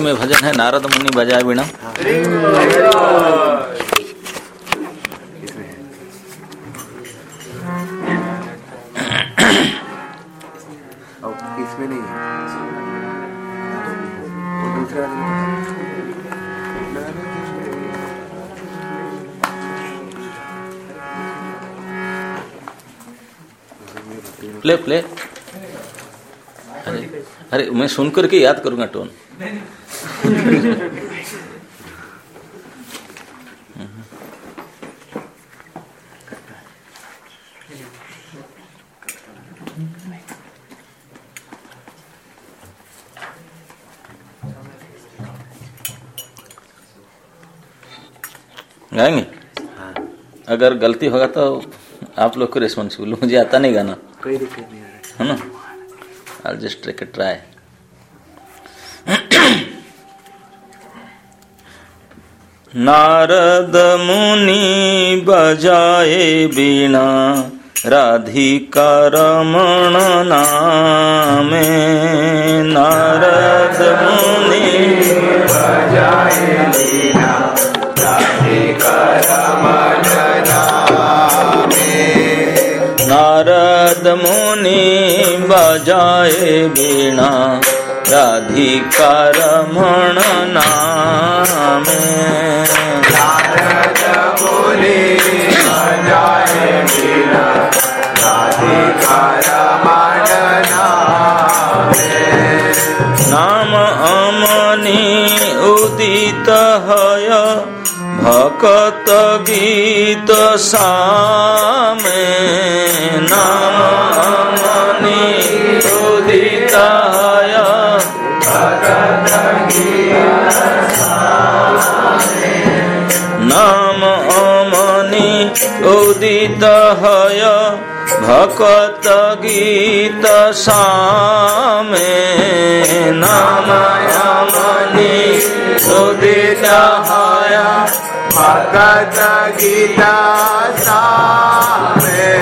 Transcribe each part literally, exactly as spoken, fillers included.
इसी में भजन है, नारद मुनि बजाए बीणा। इसमें नहीं है, दूसरा प्ले प्ले। अरे अरे मैं सुनकर के याद करूंगा टोन। गाएंगे? हाँ। अगर गलती होगा तो आप लोग को रिस्पॉन्सिबल, मुझे आता नहीं गाना। कोई दिक्कत नहीं है ना? I'll just take a try. Narad मुनि बजाए बीणा राधिका रमण नामे। नारद मुनि बजाए बीणा राधिका रमण नामे। नारद मुनि बजाए बीणा राधिका रमण नामे। नारद मुनि बजाए बीणा राधिका रमण नामे। नाम अमनि उदित हय भकत गीत सामे। नाम अमनि उदित हय भकत गीत सामे। नाम अमनि उदित हय भकत गीत सामे। नाम अमनि उदित हय भगत गीता सामे।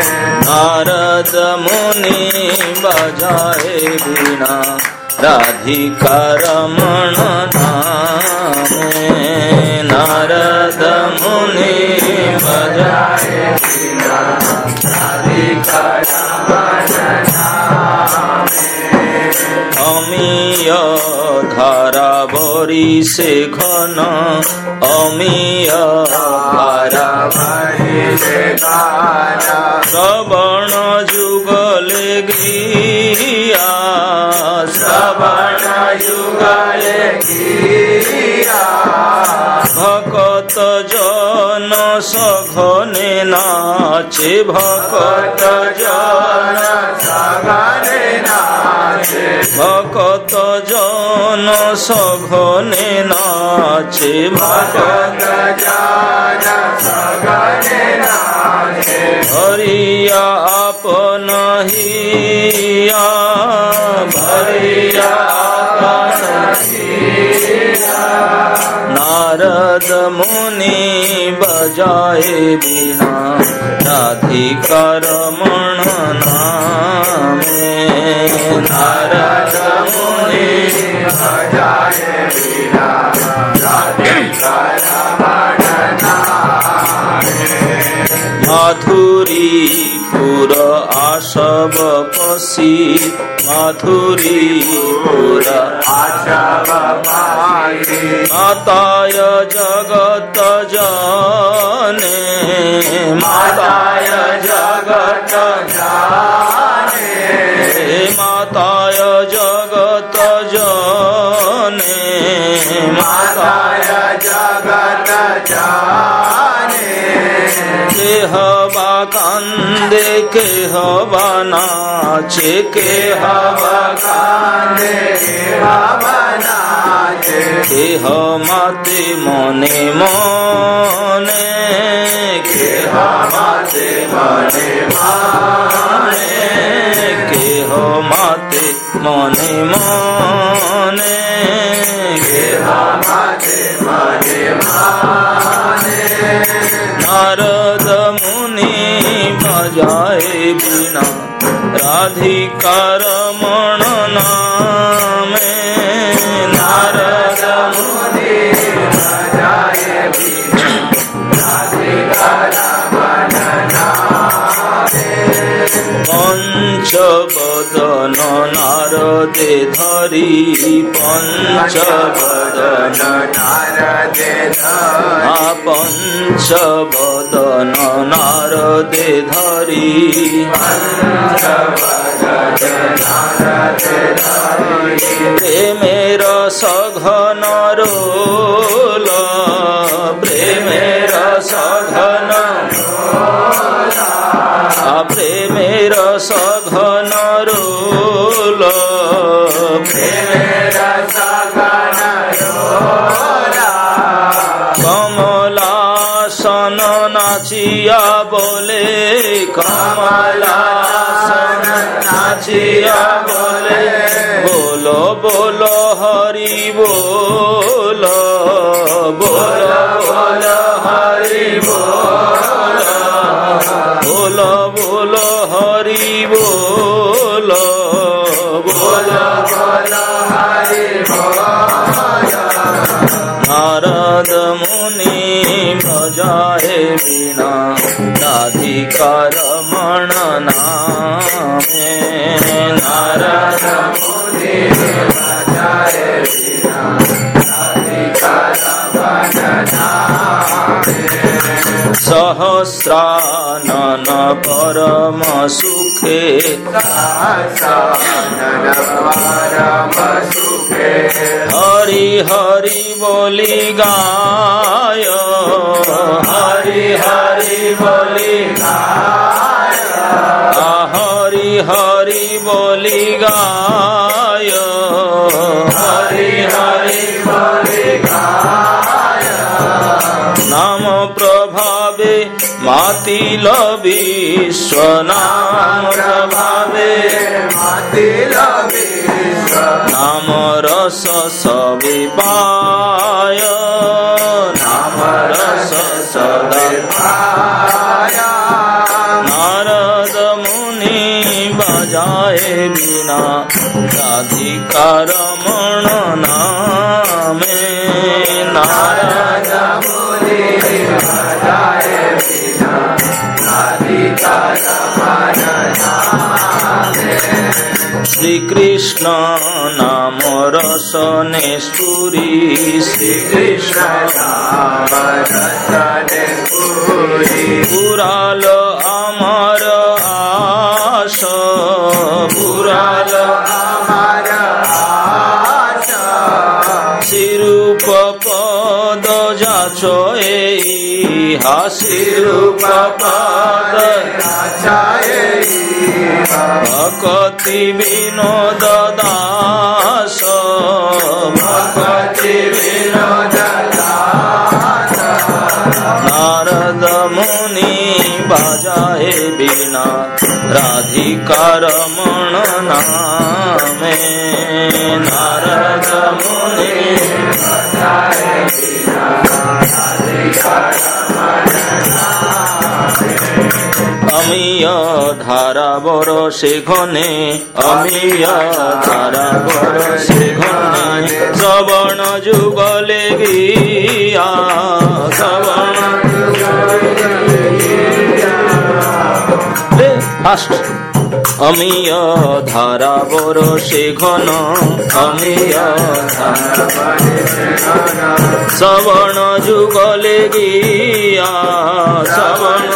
नारद मुनि बजाए बीणा राधिका रमण नामे। नारद मुनि बजाए बीणा राधिका रमण नामे। अमीय धारा बरी से घन, अमीय धारा बरी से घन। श्रवण जुगले गिया, श्रवण जुगले गिया। भकत जन सघने नाचे, भकत जन सघने नाचे। भकत जन सघने नाचे। भकत जन सघने नाचे। हरिया आपन हिया, हरिया आपन हिया। नारद मुनि बजाए बीणा राधिका रमण नामे। नारद मुनि बजाए बीणा राधिका रमण नामे। माधुरीपुर आशव पसी, माधुरीपुर आशव पसी। माताय जगत जाने, माताय जगत जाने। माताय जगत जाने, माताय जगत जाने। के हवा कांदे के हवा नाचे, के हवा कांदे के हवा नाचे। के हमाते मने मने, के हमाते मने मने। के हमाते मने मने, के हमाते मने मने। नारद मुनि बजाए बीणा राधिका रमण नामे। नारद नारदे धरी पंचवदन नारदे आ पंचवदन नारदे धरी प्रेमेर सघन रोल प्रेमेर सघन प्रेमेर सघन रोल प्रेमेर सघन रोल कमलासन नाचिया बोले कमलासन नाचिया बोले बोलो बोलो हरि बोलो बोलो बोलो हरि बोलो बोलो बोलो हरि बोलो बोलो बोलो हरि बोलो नारद मुनि भजाए बिना राधिकार मन नामे नारद मुनि भजाए बिना राधिकार मन नामे सहस्रानन परम सुखे सहस्रानन परम सुखे हरि हरि बोली गाय हरि हरि बोली गाय हरि हरि बोली गाय हरि हरि बोली गाय नाम प्रभावे मातिल विश्व नाम प्रभावे मातिल विश्व नाम रस सबे पाय नाम रस सदा पाय नारद मुनि बजाए बिना राधिकार मन नामे नारद मुनि बजाए बिना राधिकार मन नामे श्री कृष्ण नाम रसने स्फुरी श्री कृष्ण नाम रसने स्फुरी पुराल अमर आश पुराल अमर आश सिरूप पद जाचोए हासिरूप पद जाचोए भक्ति विनोद दास भक्ति विनोद दास नारद मुनि बजाए बिना राधिकार मन नामे नारद मुनि बजाए बिना राधिकार मन नामे अमीय धारा बरसे घने अमीय धारा बरसे घने श्रवण जुगले गिया श्रवण फास्ट अमीय धारा बरसे घन अमीय धारा श्रवण जुगले गिया श्रवण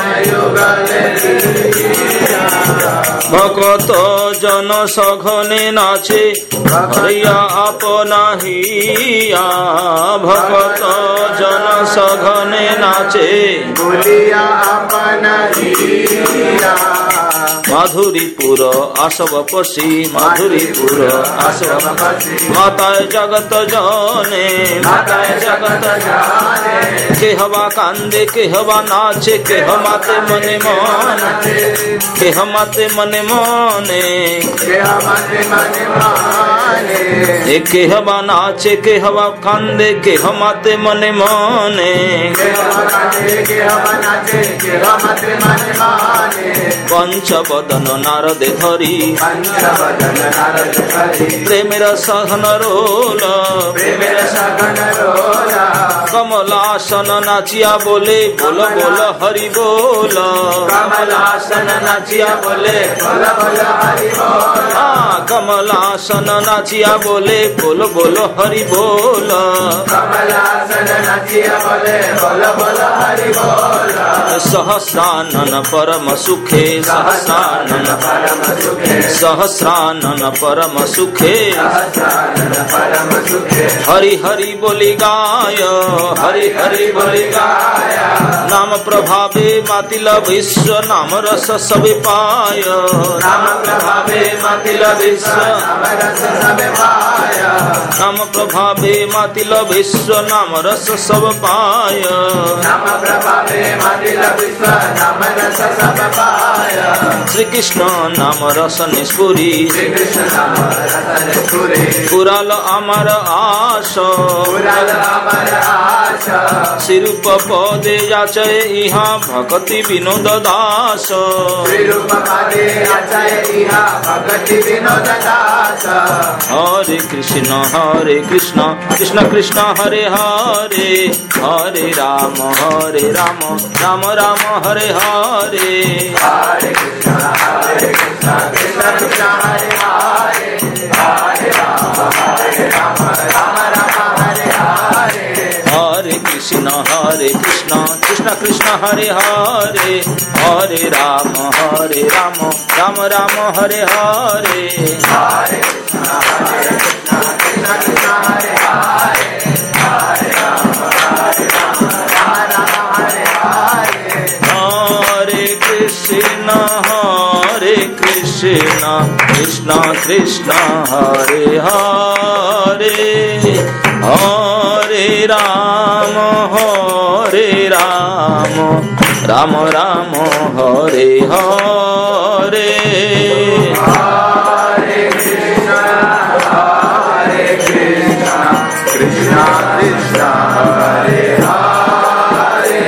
भगत जन सघने नाचे हरिया अपना हिया भगत जन सघने नाचे बोलिया अपना हिया माधुरीपुर आसव पशी माधुरीपुर आसव माताए जगत जाने माताए जगत जाने के हवा कांदे के हवा नाचे के हमाते मने माने के हमाते मने माने के हमाते मने माने के हवा नाचे के हवा कांदे के हमाते मने माने के हवा नाचे के हवा नाचे के हमाते मने माने पंचवदन नारदे धरी पंचवदन नारद हरि प्रेमेर सघन रोल प्रेमेर सघन रोल कमलासन नाचिया बोले बोल बोल हरि बोल कमलासन नाचिया बोले बोल बोल हरि बोल हाँ कमलासन नाचिया बोले बोल बोल हरि बोल कमलासन नाचिया बोले बोल बोल हरि बोल सहस्रानन परम सुखे सहस्रानन परम सुखे सहस्रानन परम सुखे सहस्रानन परम सुखे हरि हरि बोली गाय हरि हरि बोली गाय नाम प्रभावे मातिल विश्व नाम रस सब पाय नाम प्रभावे मातिल विश्व नाम रस सब पाय नाम प्रभावे मातिल विश्व नाम रस सब पाय नाम प्रभावे मातिल विश्व नाम रस सब पाय श्री कृष्ण नाम रस निस्पुरी श्री कृष्ण नाम रस निस्पुरी पुराल अमर आश पुराल अमर आश श्रीरूप पदे जाचय इहा भक्ति विनोद दास श्रीरूप पदे जाचय इहा भक्ति विनोद दास हरे कृष्ण हरे कृष्ण कृष्ण कृष्ण हरे हरे हरे राम हरे राम राम राम हरे हरे हरे कृष्ण हरे कृष्ण कृष्ण कृष्ण हरे हरे हरे राम हरे राम राम राम हरे हरे हरे कृष्ण हरे कृष्ण कृष्ण कृष्ण हरे हरे हरे राम हरे राम राम राम हरे हरे हरे कृष्ण हरे कृष्ण कृष्ण कृष्ण हरे हरे हरे राम हरे राम राम राम हरे हरे हरे कृष्ण हरे कृष्ण कृष्ण कृष्ण हरे हरे हरे राम हरे राम राम राम हरे हरे हरे कृष्ण हरे कृष्ण कृष्ण कृष्ण हरे हरे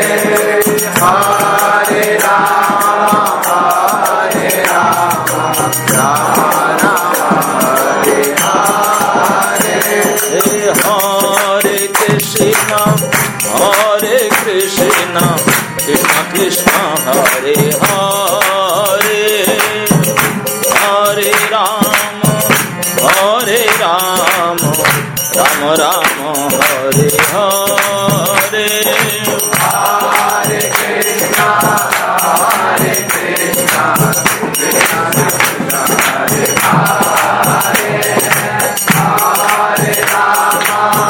हरे राम हरे राम राम राम हरे हरे हरे कृष्ण हरे कृष्ण कृष्ण कृष्ण हरे हरे हरे राम हरे राम राम राम हरे हरे हरे कृष्ण हरे कृष्ण कृष्ण कृष्ण हरे हरे हरे राम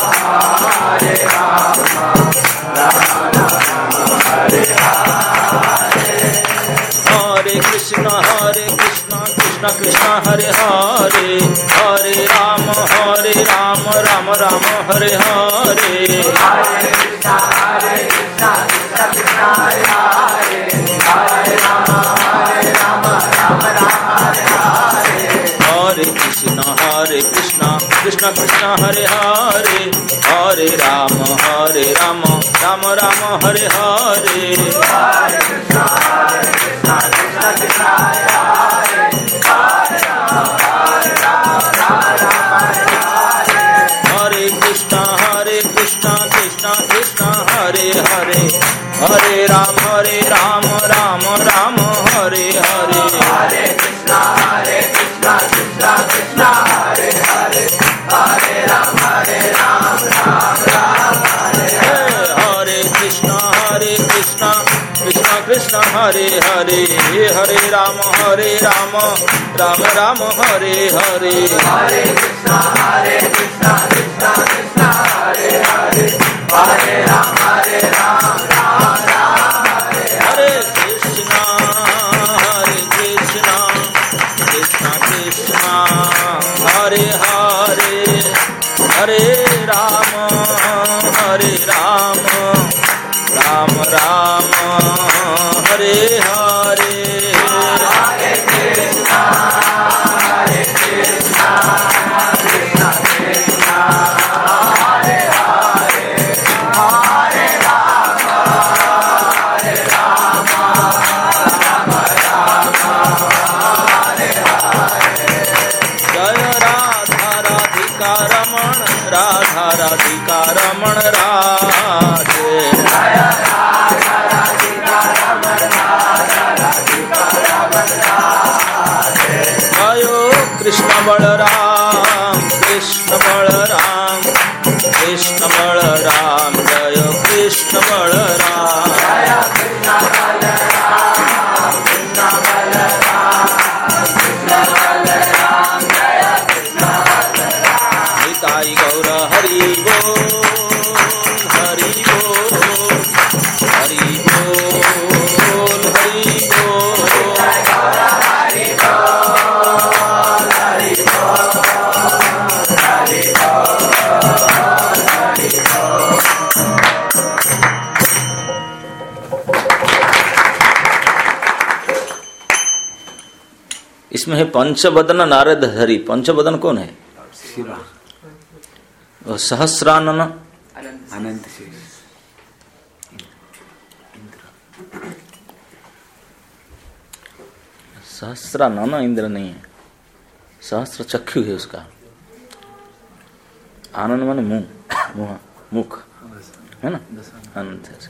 हरे राम राम राम हरे हरे हरे कृष्ण हरे कृष्ण कृष्ण कृष्ण हरे हरे हरे राम हरे राम राम राम हरे हरे हरे कृष्ण हरे कृष्ण कृष्ण कृष्ण हरे हरे हरे राम हरे राम राम राम हरे हरे हरे कृष्ण हरे कृष्ण कृष्ण कृष्ण हरे हरे हरे राम हरे राम राम राम हरे हरे हरे कृष्ण हरे कृष्ण कृष्ण कृष्ण हरे हरे हरे राम हरे राम राम राम हरे हरे हरे कृष्ण हरे कृष्ण कृष्ण कृष्ण हरे हरे हरे राम हरे राम राम राम हरे हरे हरे कृष्ण हरे कृष्ण कृष्ण कृष्ण हरे हरे हरे राम हरे राम राम राम हरे हरे हरे कृष्ण हरे कृष्ण कृष्ण कृष्ण हरे हरे हरे राम हरे राम राम राम हरे हरे हरे कृष्ण हरे कृष्ण कृष्ण कृष्ण हरे हरे हरे राम हरे राम राम राम हरे हरे कृष्ण हरे कृष्ण कृष्ण कृष्ण हरे हरे हरे राम हरे राम राम राम हरे हरे हरे कृष्ण हरे कृष्ण कृष्ण कृष्ण हरे हरे हरे राम हरे राम राम राम बलराम निताई गौर हरि बोल हरि बोल हरि बोल हरि इसमें है पंचवदन नारद हरि। पंचवदन कौन है? शिवा और सहस्रानन अनंत शेष सहस्रानन इंद्र नहीं है, सहस्र चक्षु है उसका। आनंद माने मुंह, मुंह मुख है ना, अनंत है।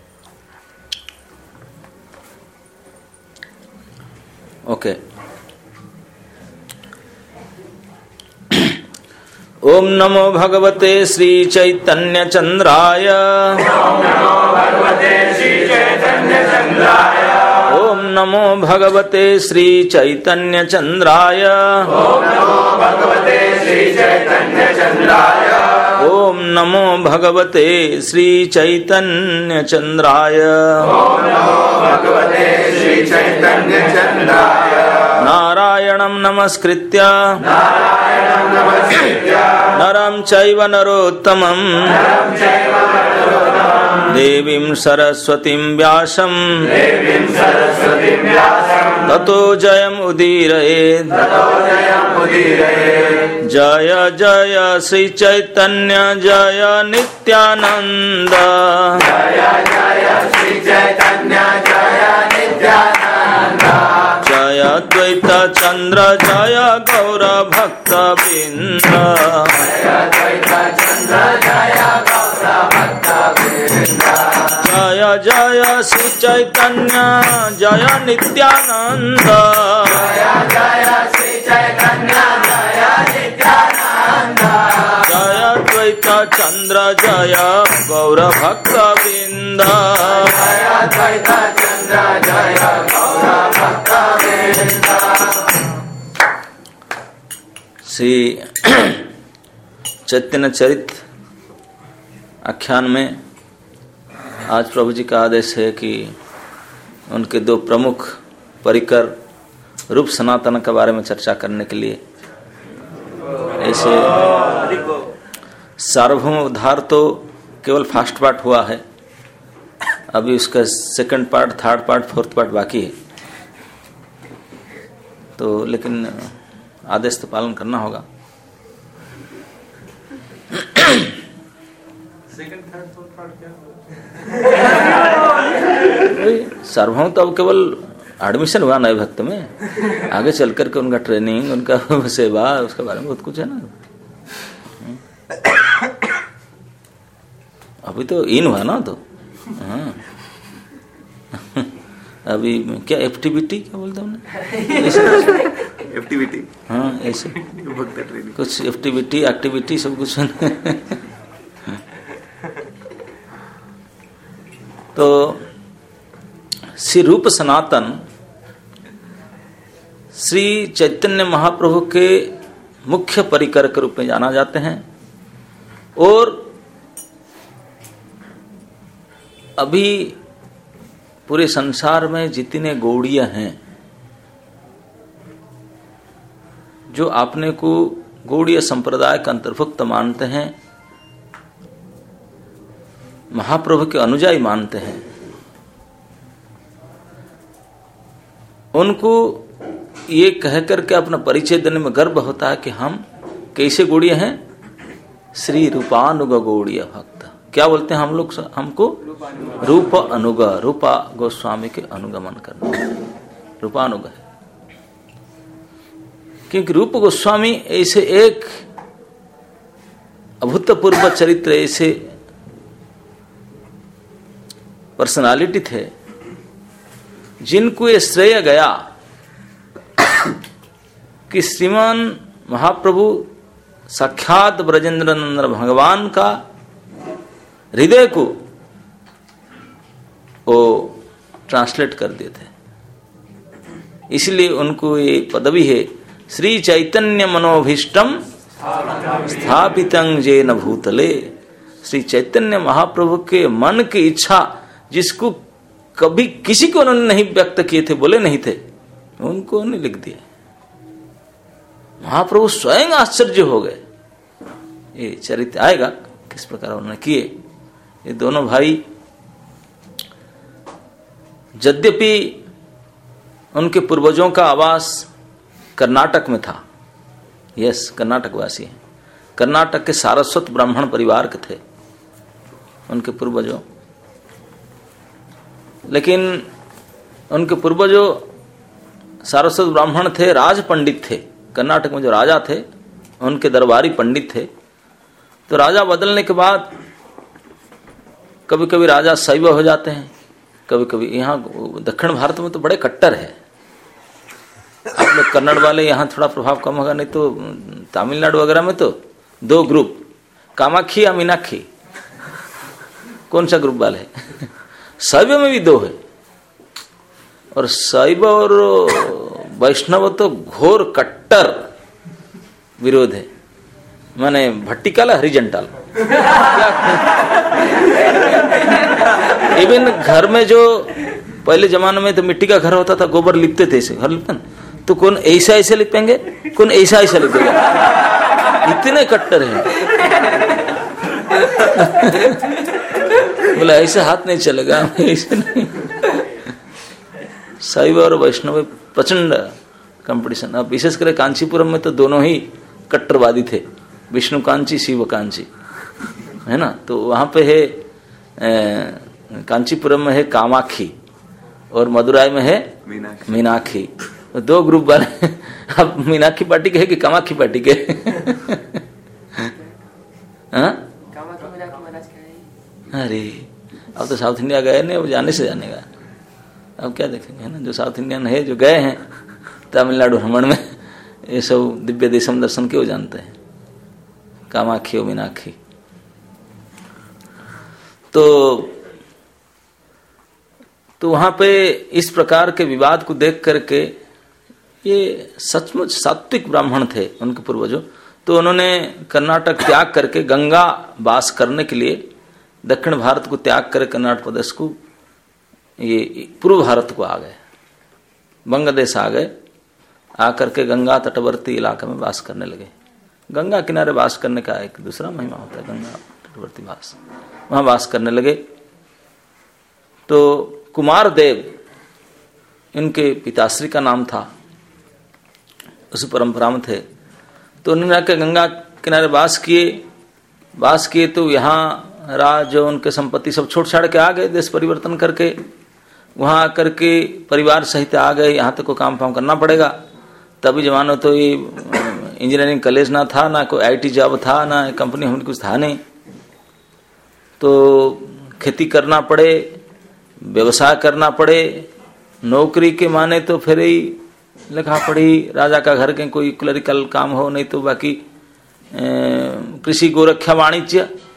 ओके। ओम नमो भगवते श्री चैतन्य चंद्राय। ओम नमो भगवते श्री चैतन्य चंद्राय। ओम नमो भगवते श्री चैतन्य चंद्राय। ओम नमो भगवते श्री चैतन्य चंद्राय। ओम नमो भगवते श्री चैतन्य चंद्राय। ओम नमो भगवते श्री चैतन्य चंद्राय। नारायणं नमस्कृत्य नारायणं नमस्कृत्य नरं चैव नरोत्तमं नरं चैव नरोत्तमं देवीं सरस्वतीं व्यासं देवीं सरस्वतीं व्यासं ततो जयम् उदीरयेत्। ततो जयम् उदीरयेत्। जय जय श्री चैतन्य जय नित्यानंद। जय जय श्री चैतन्य जय नित्यानंद। जय द्वैत चंद्र जय गौर भक्त वृंद। जय द्वैत चंद्र जय गौर भक्त वृंद। जय जय श्री चैतन्य जय नित्यानंद। जय जय श्री चैतन्य जय नित्यानंद। जय द्वैत चंद्र जय गौर भक्त वृंद। जय द्वैत चंद्र जय गौर भक्त वृंद। श्री चैतन्य चरित आख्यान में आज प्रभु जी का आदेश है कि उनके दो प्रमुख परिकर रूप सनातन के बारे में चर्चा करने के लिए, ऐसे सार्वभौम उद्धार तो केवल फर्स्ट पार्ट हुआ है, अभी उसका second part, third part, fourth part बाकी है। तो लेकिन आदेश तो पालन करना होगा। सेकंड थर्ड फोर्थ पार्ट क्या? सार्वभौम तो अब केवल एडमिशन हुआ नए भक्त में, आगे चल करके उनका ट्रेनिंग, उनका सेवा, उसके बारे में बहुत कुछ है ना। अभी तो इन हुआ ना, तो हाँ अभी क्या एफटीबीटी क्या बोलते हमने, एफटीबीटी, हाँ ऐसे भक्त ट्रेनिंग, कुछ एफटीबीटी एक्टिविटी सब कुछ। तो श्री रूप सनातन श्री चैतन्य महाप्रभु के मुख्य परिकर के रूप में जाना जाते हैं। और अभी पूरे संसार में जितने गौड़िया हैं जो अपने को गौड़ीय संप्रदाय का अंतर्भुक्त मानते हैं, महाप्रभु के अनुयायी मानते हैं, उनको ये कहकर के अपना परिचय देने में गर्व होता है कि हम कैसे गौड़ीय हैं, श्री रूपानुग गौड़ीय भक्त। क्या बोलते हैं हम लोग, हमको रूप अनुग, रूपा गोस्वामी के अनुगमन करना, रूपानुग है। क्योंकि रूप गोस्वामी ऐसे एक अभूतपूर्व चरित्र, ऐसे पर्सनालिटी थे जिनको ये श्रेय गया कि श्रीमान महाप्रभु साक्षात ब्रजेंद्र नंदन भगवान का हृदय को वो ट्रांसलेट कर दिए थे। इसलिए उनको ये पदवी है श्री चैतन्य मनोभीष्टम स्थापितं जेन भूतले। श्री चैतन्य महाप्रभु के मन की इच्छा जिसको कभी किसी को उन्होंने नहीं व्यक्त किए थे, बोले नहीं थे, उनको उन्होंने लिख दिया। महाप्रभु स्वयं आश्चर्य हो गए। ये चरित्र आएगा किस प्रकार उन्होंने किए। ये दोनों भाई यद्यपि उनके पूर्वजों का आवास कर्नाटक में था, यस कर्नाटक वासी हैं, कर्नाटक के सारस्वत ब्राह्मण परिवार के थे उनके पूर्वजों, लेकिन उनके पूर्वजों सारस्वत ब्राह्मण थे, राज पंडित थे। कर्नाटक में जो राजा थे उनके दरबारी पंडित थे। तो राजा बदलने के बाद कभी कभी राजा शैव हो जाते हैं, कभी कभी यहाँ दक्षिण भारत में तो बड़े कट्टर है। आप लोग कन्नड़ वाले यहाँ थोड़ा प्रभाव कम होगा, नहीं तो तमिलनाडु वगैरह में तो दो ग्रुप, कामाक्षी या मीनाक्षी, कौन सा ग्रुप वाले है? शैव में भी दो है, और शैव और वैष्णव तो घोर कट्टर विरोध है, माने भट्टिकाल हरिजंटाल। इवन घर में जो पहले जमाने में तो मिट्टी का घर होता था, गोबर लिपते थे, ऐसे घर लिपते, तो कौन ऐसा ऐसे लिपेंगे, कौन ऐसा ऐसा लिपेगा, इतने कट्टर हैं। बोला ऐसे हाथ नहीं चलेगा, ऐसे नहीं। शैव और वैष्णव प्रचंड कंपटीशन। अब विशेष कर कांचीपुरम में तो दोनों ही कट्टरवादी थे, विष्णु कांची शिव कांची, है ना। तो वहां पे है कांचीपुरम में है कामाक्षी और मदुराई में है मीनाक्षी। तो दो ग्रुप वाले। अब मीनाक्षी पार्टी के है कि कामाक्षी पार्टी के? अरे अब तो साउथ इंडिया गए नहीं, अब जाने से जानेगा। अब क्या देखेंगे, है ना। जो साउथ इंडियन है जो गए हैं तमिलनाडु भ्रमण में, ये सब दिव्य देशम दर्शन के वो जानते हैं, कामाक्षी और मीनाक्षी। तो तो वहां पे इस प्रकार के विवाद को देख करके, ये सचमुच सात्विक ब्राह्मण थे उनके पूर्वजों, तो उन्होंने कर्नाटक त्याग करके गंगा वास करने के लिए दक्षिण भारत को त्याग कर कर्नाटक प्रदेश को, ये पूर्व भारत को आ गए, बंगलादेश आ गए। आकर के गंगा तटवर्ती इलाके में वास करने लगे। गंगा किनारे वास करने का एक दूसरा महिमा होता है, गंगा तटवर्ती वास, वहां वास करने लगे। तो कुमार देव इनके पिताश्री का नाम था, उसी परंपरा में थे। तो उन्होंने आकर गंगा किनारे वास किए। वास किए तो यहाँ राज जो उनके संपत्ति सब छोड़ छाड़ के आ गए, देश परिवर्तन करके वहां आकर के परिवार सहित आ गए। यहाँ तक को काम फाम करना पड़ेगा। तभी जमाना तो ये इंजीनियरिंग कॉलेज ना था, ना कोई आईटी जॉब था, ना कंपनी हमने कुछ था नहीं। तो खेती करना पड़े, व्यवसाय करना पड़े। नौकरी के माने तो फिर ही लिखा पढ़ी, राजा का घर के कोई क्लरिकल काम हो, नहीं तो बाकी कृषि गोरक्षा वाणिज्य,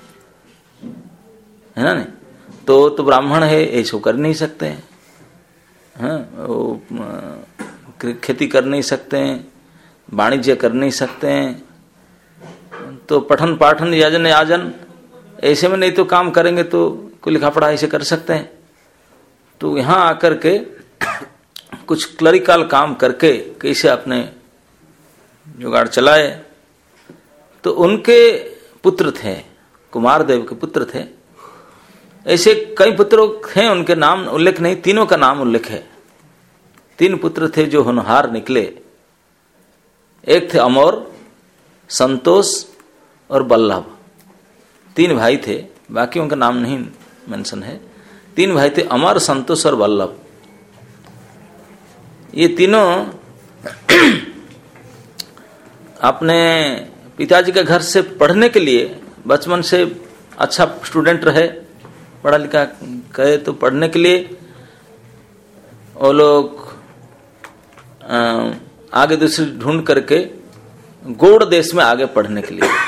है ना। नहीं तो तो ब्राह्मण है, ऐसा कर नहीं सकते हैं, हाँ, वो खेती कर नहीं सकते हैं, वाणिज्य कर नहीं सकते हैं। तो पठन पाठन याजन याजन ऐसे में नहीं तो काम करेंगे तो कोई लिखा पढ़ा ऐसे कर सकते हैं। तो यहाँ आकर के कुछ क्लरिकल काम करके कैसे अपने जुगाड़ चलाए। तो उनके पुत्र थे, कुमार देव के पुत्र थे। ऐसे कई पुत्रों हैं, उनके नाम उल्लेख नहीं, तीनों का नाम उल्लेख है। तीन पुत्र थे जो होनहार निकले। एक थे अमर, संतोष और बल्लभ। तीन भाई थे, बाकी उनका नाम नहीं मेंशन है। तीन भाई थे, अमर, संतोष और बल्लभ। ये तीनों अपने पिताजी के घर से पढ़ने के लिए बचपन से अच्छा स्टूडेंट रहे, पढ़ा लिखा कहे तो पढ़ने के लिए वो लोग आगे दूसरी ढूंढ करके गौड़ देश में आगे पढ़ने के लिए,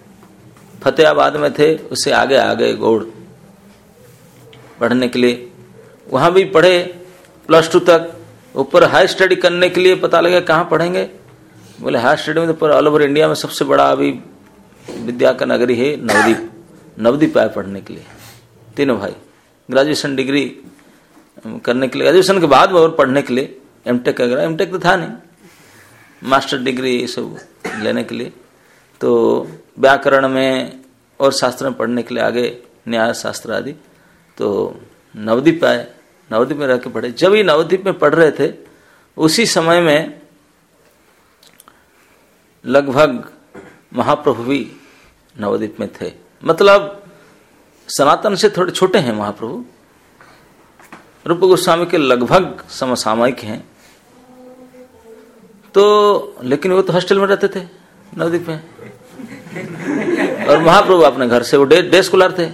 फतेहाबाद में थे, उससे आगे आगे गौड़ पढ़ने के लिए। वहां भी पढ़े प्लस टू तक। ऊपर हाई स्टडी करने के लिए पता लगा कहाँ पढ़ेंगे, बोले हाई स्टडी में तो पर ऑल ओवर इंडिया में सबसे बड़ा अभी विद्या का नगरी है नवदीप। नवदीप आए पढ़ने के लिए तीनों भाई, ग्रेजुएशन डिग्री करने के लिए, ग्रेजुएशन के बाद और पढ़ने के लिए, एमटेक वगैरह, एमटेक तो था नहीं, मास्टर डिग्री सब लेने के लिए। तो व्याकरण में और शास्त्र में पढ़ने के लिए आगे, न्याय शास्त्र आदि। तो नवदीप आए, नवदीप में रह के पढ़े। जब ये नवदीप में पढ़ रहे थे उसी समय में लगभग महाप्रभु भी नवदीप में थे। मतलब सनातन से थोड़े छोटे हैं महाप्रभु, रूप गोस्वामी के लगभग समसामयिक हैं। तो लेकिन वो तो हॉस्टल में रहते थे नवदीप में, और महाप्रभु अपने घर से, वो डे, डे स्कॉलर थे।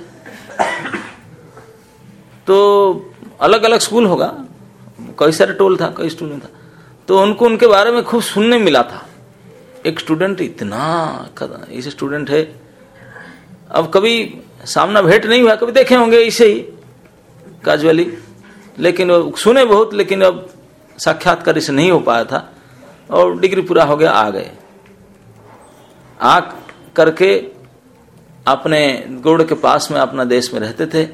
तो अलग अलग स्कूल होगा, कई सारे टोल था, कई स्टूडेंट था। तो उनको उनके बारे में खूब सुनने मिला था। एक स्टूडेंट इतना ऐसे स्टूडेंट है, अब कभी सामना भेंट नहीं हुआ, कभी देखे होंगे इसे ही कैजुअली, लेकिन वो सुने बहुत, लेकिन अब साक्षात्कार इसे नहीं हो पाया था। और डिग्री पूरा हो गया, आ गए। आ करके अपने गोड़ के पास में अपना देश में रहते थे।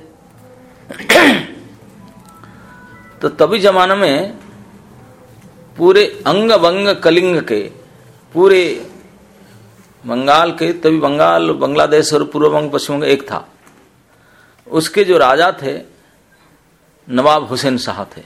तो तभी जमाना में पूरे अंग बंग कलिंग के, पूरे बंगाल के, तभी बंगाल, बांग्लादेश और पूर्व बंग पश्चिम बंग एक था। उसके जो राजा थे नवाब हुसैन शाह थे।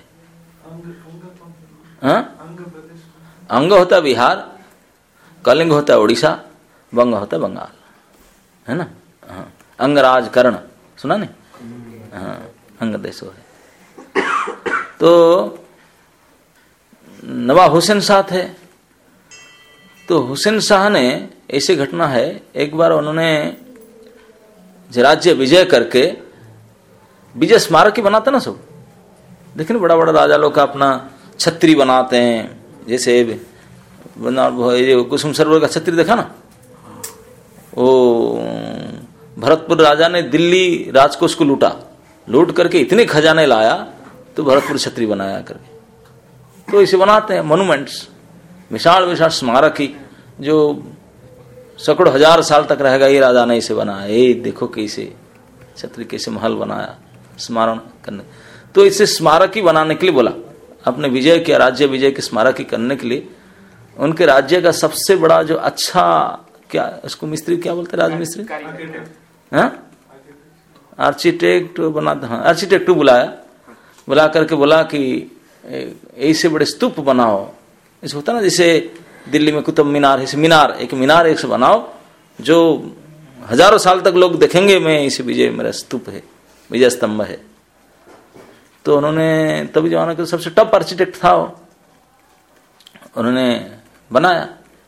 हाँ? अंग होता बिहार, कलिंग होता उड़ीसा, बंग होता बंगाल, है ना। हाँ, अंगराज कर्ण सुना नहीं? हाँ, अंग देश है। तो नवाब हुसैन शाह थे। तो हुसैन शाह ने, ऐसी घटना है, एक बार उन्होंने राज्य विजय करके, विजय स्मारक ही बनाते ना सब, देखिए बड़ा बड़ा राजा लोग का अपना छतरी बनाते हैं। जैसे कुसुम सरोवर का छतरी देखा ना, वो भरतपुर राजा ने दिल्ली राजकोष को लूटा, लूट करके इतने खजाने लाया तो भरतपुर छतरी बनाया करके। तो इसे बनाते हैं मोन्यूमेंट्स, विशाल विशाल स्मारक ही, जो सैकड़ों हजार साल तक रहेगा। ये राजा ने इसे बनाया, ये देखो कैसे छतरी, कैसे महल बनाया, स्मरण करने। तो इसे स्मारक ही बनाने के लिए बोला, अपने विजय के, राज्य विजय के स्मारक ही करने के लिए। उनके राज्य का सबसे बड़ा जो अच्छा, क्या उसको मिस्त्री क्या बोलते, राजमिस्त्री, आर्किटेक्ट बना, हाँ आर्किटेक्ट बुलाया, बुला करके बोला कि ऐसे बड़े स्तूप बनाओ। ऐसे होता ना, जैसे दिल्ली में कुतुब मीनार, ऐसे मीनार, एक मीनार एक से बनाओ जो हजारों साल तक लोग देखेंगे, मैं इसे विजय, मेरा स्तूप है, विजय स्तंभ है। तो उन्होंने, तभी जमाना का सबसे टॉप आर्किटेक्ट था वो, उन्होंने बनाया,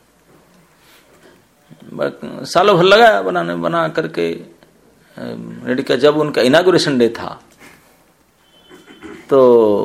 सालों भर लगाया बनाने, बना करके रेडी का। जब उनका इनागुरेशन डे था तो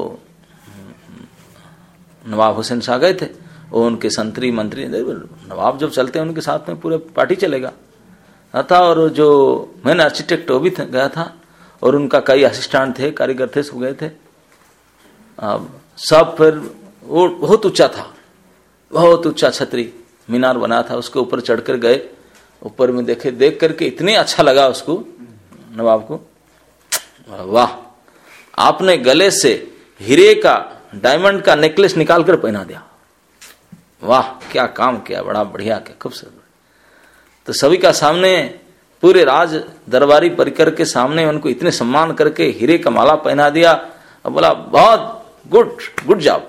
नवाब हुसैन शाह गए थे, वो उनके संतरी मंत्री, नवाब जब चलते हैं उनके साथ में पूरे पार्टी चलेगा था। और जो मेन आर्किटेक्ट वो भी गया था, और उनका कई असिस्टेंट थे, कारीगर थे, सब गए थे। अब सब फिर वो बहुत ऊंचा था, बहुत ऊंचा छतरी मीनार बना था, उसके ऊपर चढ़कर गए। ऊपर में देखे, देख करके इतने अच्छा लगा उसको, नवाब को, वाह, आपने गले से हीरे का, डायमंड का नेकलेस निकाल कर पहना दिया, वाह क्या काम किया, बड़ा बढ़िया, क्या खूबसूरत। तो सभी का सामने, पूरे राज दरबारी परिकर के सामने उनको इतने सम्मान करके हीरे का माला पहना दिया, और बोला बहुत गुड, गुड जॉब।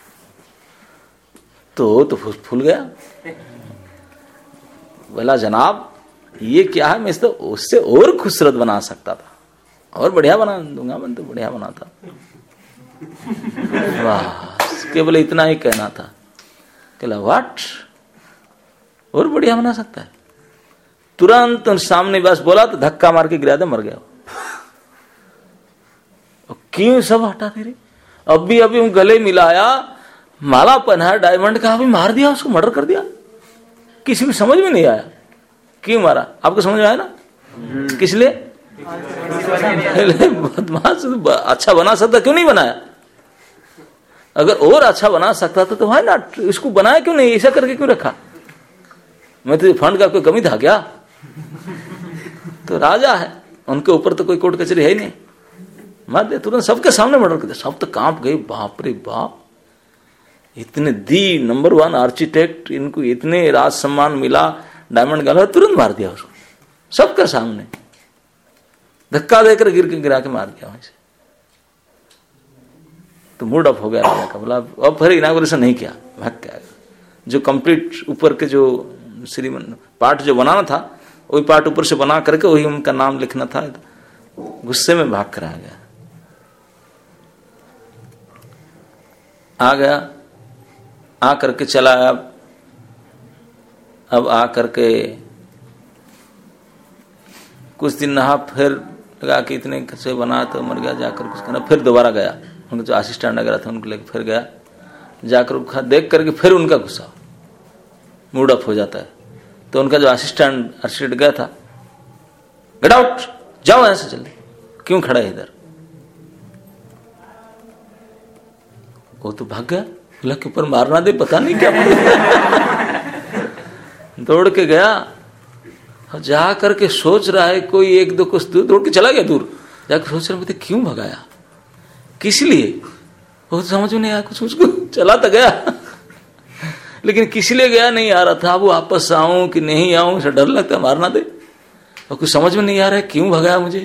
तो तो फूल गया, बोला जनाब ये क्या है, मैं इस तो उससे और खूबसूरत बना सकता था, और बढ़िया बना दूंगा, मैं तो बढ़िया बना था। वाह, केवल इतना ही कहना था। कहला व्हाट, और बढ़िया बना सकता है? तुरंत सामने बस बोला तो धक्का मार के गिरा दे, मर गया। क्यों सब हटा दे रहे? अभी अभी गले मिलाया, माला पहनाया डायमंड का, अभी मार दिया उसको, मर्डर कर दिया। किसी को समझ में नहीं आया क्यों मारा। आपको समझ में आया ना? किस लिए? बदमाश अच्छा बना सकता, क्यों नहीं बनाया? अगर और अच्छा बना सकता था तो भाई ना, इसको बनाया क्यों नहीं, ऐसा करके क्यों रखा? मैं तो फंड का कोई कमी था क्या? तो राजा है, उनके ऊपर तो कोई कोर्ट कचहरी है ही नहीं, मार दिया तुरंत, सबके सामने मर्डर कर दिया। सब तो कांप गए, बाप रे बाप, इतने दी नंबर वन आर्किटेक्ट, इनको इतने राज सम्मान मिला, डायमंड गला, तुरंत मार दिया उसको सबके सामने, धक्का देकर गिर के गिरा के मार दिया वहीं से। तो मूड ऑफ हो गया राजा का, बोला अब फिर इनागुरेशन नहीं किया, भाग के आ गया। जो कंप्लीट ऊपर के जो श्रीमन पार्ट जो बनाना था, वही पार्ट ऊपर से बना करके वही उनका नाम लिखना था, गुस्से में भाग कर आ गया। आ गया, आ करके चला, अब अब आ करके कुछ दिन नहा, फिर लगा कि इतने से बना तो मर गया, जाकर कुछ करना, फिर दोबारा गया, उनका जो असिस्टेंट वगैरह था उनको लेकर फिर गया, जाकर देख करके फिर उनका गुस्सा, मूड ऑफ हो जाता है। तो उनका जो असिस्टेंट असिस्टेंट गया था, गेट आउट, जाओ यहां से जल्दी, क्यों खड़ा है इधर? वो तो भाग गया, बोला के ऊपर मारना दे, पता नहीं क्या दौड़ के गया, जा करके सोच रहा है, कोई एक दो कुछ दूर दौड़ के चला गया, दूर जाकर सोच रहा है क्यों भगाया, किस लिए, वो तो समझ में नहीं आया कुछ, उसको चला तो गया लेकिन किस लिए गया नहीं आ रहा था, वो वापस आऊं कि नहीं आऊं, ऐसा डर लगता मारना दे, और कुछ समझ में नहीं आ रहा है क्यों भगाया मुझे।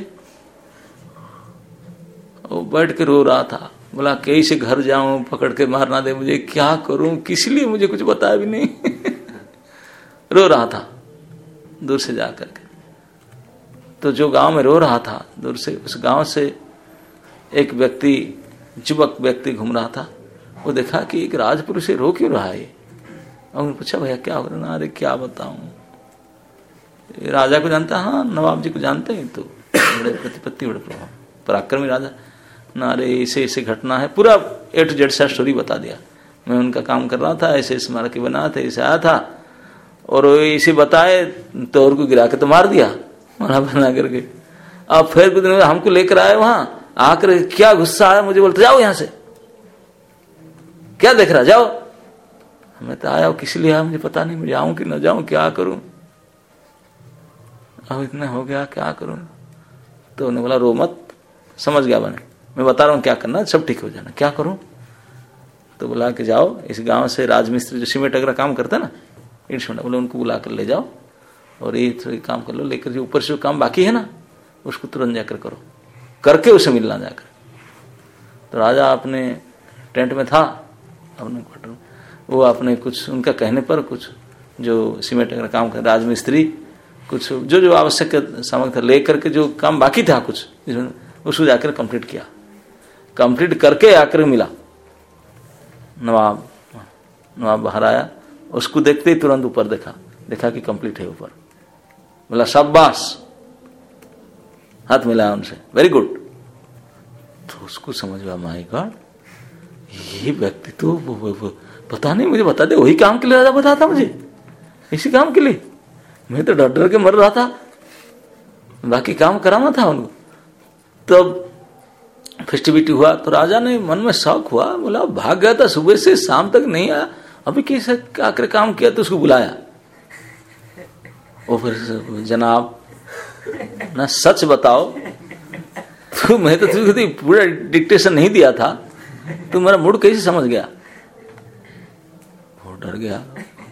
वो बैठ के रो रहा था, बोला कैसे घर जाऊं, पकड़ के मारना दे मुझे, क्या करूं, किस लिए मुझे कुछ बताया भी नहीं रो रहा था दूर से जाकर के। तो जो गांव में रो रहा था दूर से, उस गांव से एक व्यक्ति, युवक व्यक्ति घूम रहा था, वो देखा कि एक राजपुरुष रोक क्यों रहा है, और उन्होंने पूछा भैया क्या हो रहा है? अरे क्या बताऊं, राजा को जानता, हाँ नवाब जी को जानते हैं, तो बड़े प्रतिपत्ति बड़े पराक्रमी राजा ना, अरे ऐसे ऐसे घटना है, पूरा ए टू जेड सा स्टोरी बता दिया। मैं उनका काम कर रहा था, ऐसे स्मारक बना थे, ऐसे आया था, और इसे बताए तो और को गिरा के तो मार दिया मना बना करके। अब फिर कुछ दिन हमको लेकर आए, वहां आकर क्या गुस्सा आया मुझे, बोलते जाओ यहां से, क्या देख रहा, जाओ। मैं तो आया, किस लिए आया मुझे पता नहीं, मुझे आऊं कि न जाऊं, क्या करूं, अब इतना हो गया क्या करूं। तो उन्होंने बोला रो मत, समझ गया मैंने, मैं बता रहा हूं क्या करना, सब ठीक हो जाना, क्या करूं। तो बोला कि जाओ, इस गांव से राजमिस्त्री जो सीमेंट वगैरह काम करता है ना, ईट सीमेंट, बोले उनको बुला कर ले जाओ, और ये थोड़ी काम कर लो, लेकर जो ऊपर से जो काम बाकी है ना उसको तुरंत जाकर करो, करके उसे मिलना जाकर। तो राजा अपने टेंट में था, अपने क्वार्टर में, वो अपने कुछ उनका कहने पर कुछ जो सीमेंट वगैरह काम कर राजमिस्त्री कुछ जो जो आवश्यक सामग्री था लेकर के, जो काम बाकी था कुछ उसको जाकर कंप्लीट किया, कंप्लीट करके आकर मिला नवाब। नवाब बाहर आया, उसको देखते ही तुरंत ऊपर देखा, देखा कि कंप्लीट है ऊपर, बोला शाबाश, हाथ मिलाया उनसे, वेरी गुड। तो उसको समझ में, माय गॉड, ये व्यक्ति तो वो, वो, वो, पता नहीं मुझे बता दे, वही काम के लिए राजा बताता मुझे, इसी काम के लिए, मैं तो डर डर के मर रहा था, बाकी काम कराना था उनको। तब फेस्टिविटी हुआ तो राजा ने मन में शौक हुआ, बोला भाग गया था सुबह से शाम तक नहीं आया, अभी कैसे आकर काम किया, तो उसको बुलाया। वो फिर जनाब ना सच बताओ, तो मैं तो तुझे पूरा डिक्टेशन नहीं दिया था, तू मेरा मूड कैसे समझ गया। वो डर गया,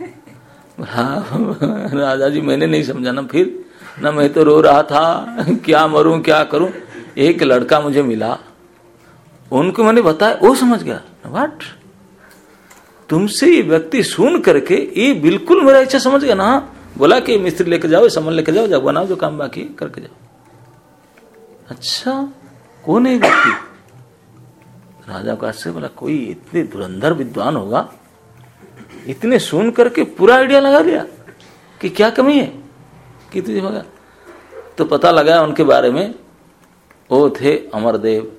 हाँ राजा जी मैंने नहीं समझा ना, फिर ना मैं तो रो रहा था, क्या मरूं क्या करूं। एक लड़का मुझे मिला, उनको मैंने बताया, वो समझ गया। व्हाट, तुमसे ये व्यक्ति सुन करके ये बिल्कुल मेरा इच्छा समझ गया ना, बोला कि मिस्त्री लेके जाओ, सामान लेके जाओ, जब बनाओ जो काम बाकी करके जाओ। अच्छा कौन है व्यक्ति? राजा को आश्चर्य, बोला कोई इतने धुरंधर विद्वान होगा, इतने सुन करके पूरा आइडिया लगा दिया कि क्या कमी है कि तुझे होगा। तो पता लगा उनके बारे में, वो थे अमरदेव,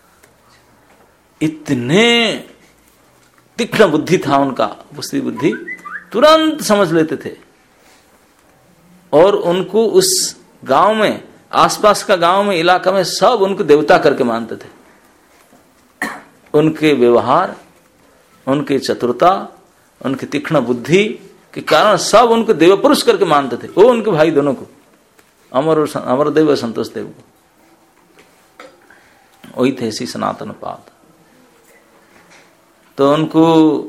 इतने तीक्ष्ण बुद्धि था उनका, पुष्टि बुद्धि, तुरंत समझ लेते थे। और उनको उस गांव में आसपास का गांव में, इलाका में सब उनको देवता करके मानते थे। उनके व्यवहार, उनकी चतुरता, उनकी तीक्ष्ण बुद्धि के कारण सब उनको देव पुरुष करके मानते थे। वो उनके भाई दोनों को, अमर और अमरदेव और संतोष देव को, वही थे ऐसी सनातन पाद। तो उनको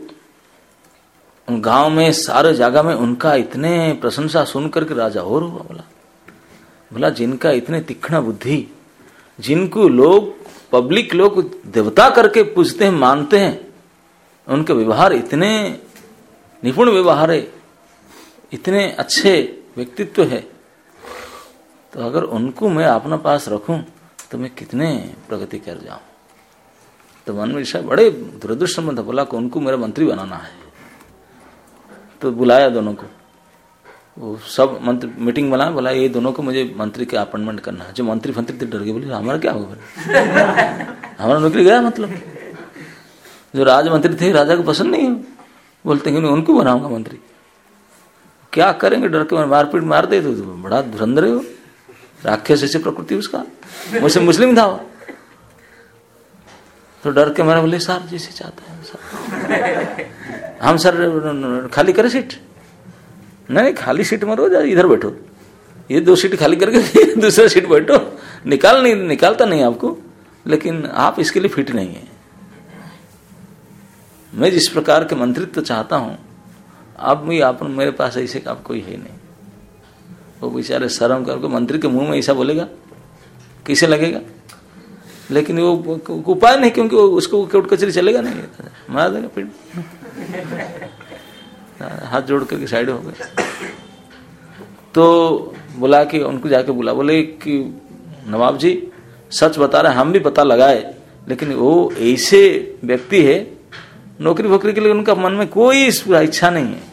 गांव में सारे जगह में उनका इतने प्रशंसा सुनकर के राजा और हुआ। बोला बोला जिनका इतने तीक्ष्ण बुद्धि, जिनको लोग पब्लिक लोग देवता करके पूजते हैं, मानते हैं, उनके व्यवहार इतने निपुण व्यवहार है, इतने अच्छे व्यक्तित्व है, तो अगर उनको मैं अपना पास रखूं तो मैं कितने प्रगति कर जाऊं। तो मन में ईशा बड़े दुरदृष्ट में था। बोला कि उनको मेरा मंत्री बनाना है। तो बुलाया दोनों को, वो सब मंत्री मीटिंग बनाया। बोला ये दोनों को मुझे मंत्री के अपॉइंटमेंट करना है। जो मंत्री फंत्री थे डर गए, बोले हमारा क्या होगा, हमारा नौकरी गया। मतलब जो राजमंत्री थे राजा को पसंद नहीं है, बोलते हैं उनको बनाऊंगा मंत्री। क्या करेंगे, डर के मारपीट मार दे तो बड़ा धुरंधर हो, राक्षस ऐसी प्रकृति उसका, मुझसे मुस्लिम था वो। तो डर के मारे बोले सर जैसे चाहते हैं सर, हम सर खाली करे सीट। नहीं खाली सीट में रोज इधर बैठो, ये दो सीट खाली करके दूसरा सीट बैठो। निकाल नहीं निकालता नहीं आपको, लेकिन आप इसके लिए फिट नहीं है। मैं जिस प्रकार के मंत्रित्व तो चाहता हूं, अब भी आप मेरे पास ऐसे का कोई है नहीं। वो बेचारे शर्म करके मंत्री के मुंह में ऐसा बोलेगा, कैसे लगेगा? लेकिन वो उपाय नहीं, क्योंकि वो उसको कोर्ट कचहरी चलेगा नहीं, मार देगा फिर। हाथ जोड़ करके साइड हो गए। तो बुला के उनको जाके बुला, बोले कि नवाब जी सच बता रहे, हम भी पता लगाए, लेकिन वो ऐसे व्यक्ति है, नौकरी वोकरी के लिए उनका मन में कोई इच्छा नहीं है।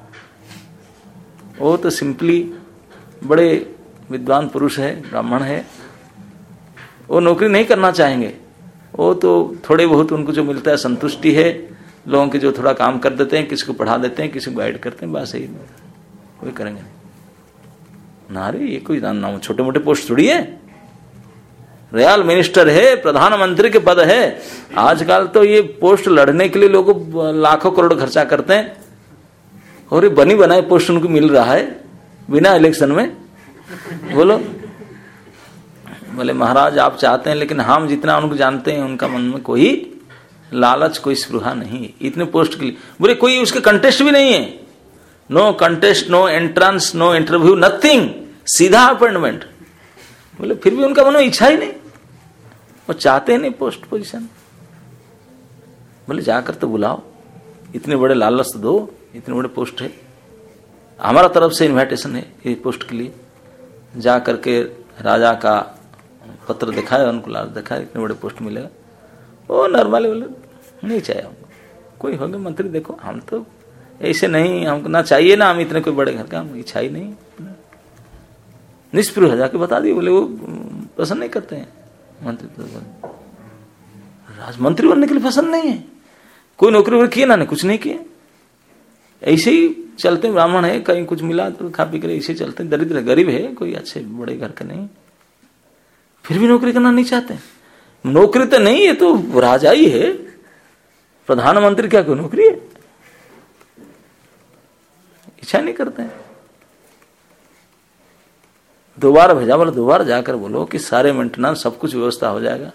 वो तो सिंपली बड़े विद्वान पुरुष है, ब्राह्मण है, वो नौकरी नहीं करना चाहेंगे। वो तो थोड़े बहुत उनको जो मिलता है संतुष्टि है, लोगों के जो थोड़ा काम कर देते हैं, किसी को पढ़ा देते हैं, किसी को गाइड करते हैं, बस यही कोई करेंगे नहीं। ना रे ये कोई नाम छोटे मोटे पोस्ट थोड़ी है, रॉयल मिनिस्टर है, प्रधानमंत्री के पद है। आजकल तो ये पोस्ट लड़ने के लिए लोग लाखों करोड़ खर्चा करते हैं, और ये बनी बनाए पोस्ट उनको मिल रहा है बिना इलेक्शन में। बोलो बोले महाराज आप चाहते हैं, लेकिन हम जितना उनको जानते हैं उनका मन में कोई लालच, कोई स्पृहा नहीं है इतने पोस्ट के लिए। बोले कोई उसके कंटेस्ट भी नहीं है, no contest, no entrance, no interview, nothing, सीधा अपॉइंटमेंट। बोले फिर भी उनका मन में इच्छा ही नहीं, वो चाहते नहीं पोस्ट पोजीशन। बोले जाकर तो बुलाओ, इतने बड़े लालच तो दो, इतने बड़े पोस्ट है, हमारा तरफ से इनविटेशन है ये पोस्ट के लिए। जा करके राजा का पत्र दिखाया, उनको लालच दिखाया, इतने बड़े पोस्ट मिलेगा। वो नॉर्मली बोले नहीं चाहिए हमको, कोई होंगे मंत्री, देखो हम तो ऐसे नहीं, हमको ना चाहिए ना, हम इतने कोई बड़े घर का, हम इच्छा ही नहीं। निष्पृह जाके बता दिए, बोले वो पसंद नहीं करते हैं मंत्री, तो राजमंत्री बनने के लिए पसंद नहीं है। कोई नौकरी वोकरी किए ना, ने कुछ नहीं किए, ऐसे ही चलते। ब्राह्मण है, कहीं कुछ मिला तो खा पी कर ऐसे चलते, दरिद्र गरीब है, कोई अच्छे बड़े घर का नहीं, फिर भी नौकरी करना नहीं चाहते। नौकरी तो नहीं है, तो राजा ही है, प्रधानमंत्री क्या कोई नौकरी है? इच्छा नहीं करते हैं। दोबारा भेजा, बोले दोबारा जाकर बोलो कि सारे मेंटेनेंस सब कुछ व्यवस्था हो जाएगा।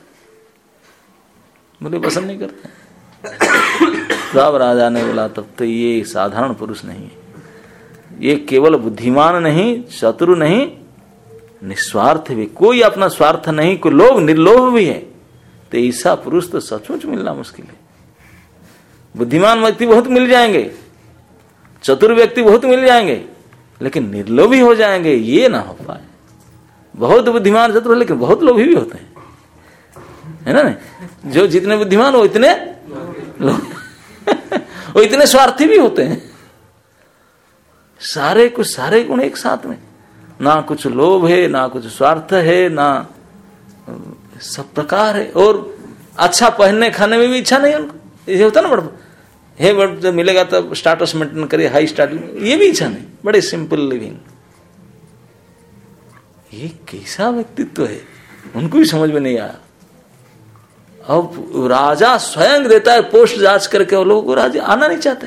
बोले पसंद नहीं करते। तब राजा ने बोला तब तो ये साधारण पुरुष नहीं है, ये केवल बुद्धिमान नहीं, चतुर नहीं, निस्वार्थ भी, कोई अपना स्वार्थ नहीं, कोई लोभ निर्लोभ भी है। तो ऐसा पुरुष तो सचमुच मिलना मुश्किल है। बुद्धिमान व्यक्ति बहुत मिल जाएंगे, चतुर व्यक्ति बहुत मिल जाएंगे, लेकिन निर्लोभी हो जाएंगे ये ना हो पाए। बहुत बुद्धिमान चतुर है, लेकिन बहुत लोभी भी होते हैं, है ना? नहीं, जो जितने बुद्धिमान हो इतने वो इतने स्वार्थी भी होते हैं। सारे कुछ सारे गुण एक साथ में, ना कुछ लोभ है, ना कुछ स्वार्थ है, ना सब प्रकार है। और अच्छा पहनने खाने में भी इच्छा नहीं उनको। ये होता ना बड़ा है, बट जब मिलेगा तब स्टाटस मेंटेन करिए, हाई स्टाटस, ये भी इच्छा नहीं, बड़े सिंपल लिविंग। ये कैसा व्यक्तित्व है, उनको भी समझ में नहीं आया। अब राजा स्वयं देता है पोस्ट जांच करके, वो लोग राजा आना नहीं चाहते।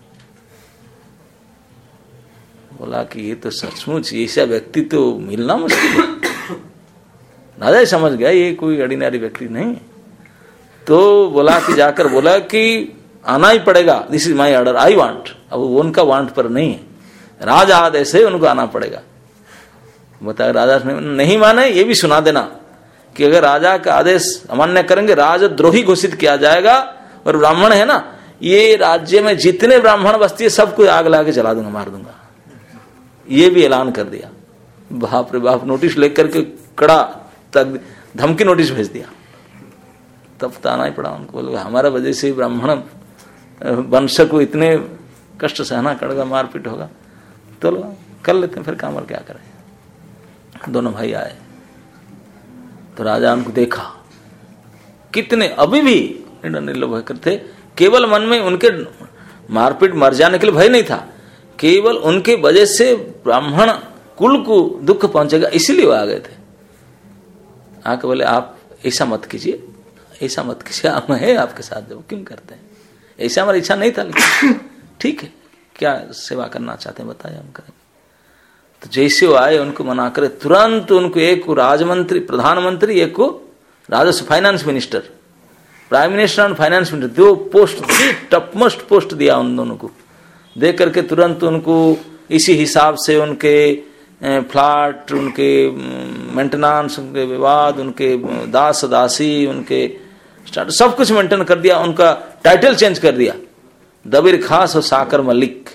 बोला कि ये तो सचमुच ऐसा व्यक्ति तो मिलना मुश्किल है। राजा ही समझ गया ये कोई ऑर्डिनरी व्यक्ति नहीं है। तो बोला कि जाकर बोला कि आना ही पड़ेगा, this is my order, I want. अब वो उनका वांट पर नहीं है, राजा आदेश है, उनको आना पड़ेगा। बता राजा ने नहीं माने, ये भी सुना देना कि अगर राजा का आदेश अमान्य करेंगे राजद्रोही घोषित किया जाएगा। और ब्राह्मण है ना, ये राज्य में जितने ब्राह्मण बस्ती है सबको आग लगा के जला दूंगा, मार दूंगा, ये भी ऐलान कर दिया। बाप रे बाप, नोटिस लेकर के कड़ा तक धमकी नोटिस भेज दिया। तब तो आना ही पड़ा उनको। बोले हमारा वजह से ब्राह्मण वंश को इतने कष्ट सहना पड़ेगा, मारपीट होगा, तो कर लेते हैं फिर काम, और क्या करें। दोनों भाई आए तो राजा उनको देखा, कितने अभी भी निर्लोभ होकर थे। केवल मन में उनके मारपीट मर जाने के लिए भय नहीं था, केवल उनके वजह से ब्राह्मण कुल को दुख पहुंचेगा, इसीलिए वो आ गए थे। आके बोले आप ऐसा मत कीजिए, ऐसा मत कीजिए, हम है आपके साथ, जब क्यों करते हैं, ऐसा हमारी इच्छा नहीं था, लेकिन ठीक है, क्या सेवा करना चाहते हैं बताइए, हम करेंगे। तो जैसे वो आए उनको मना करे, तुरंत उनको एक को राजमंत्री प्रधानमंत्री, एक को राजस्व finance minister, prime minister and finance minister, दो पोस्ट दी, टॉप मोस्ट पोस्ट दिया उन दोनों को। दे करके तुरंत उनको इसी हिसाब से उनके फ्लैट, उनके मेंटेनेंस, उनके विवाद, उनके दास दासी, उनके सब कुछ मेंटेन कर दिया। उनका टाइटल चेंज कर दिया, दबीर खास और साकर मलिक,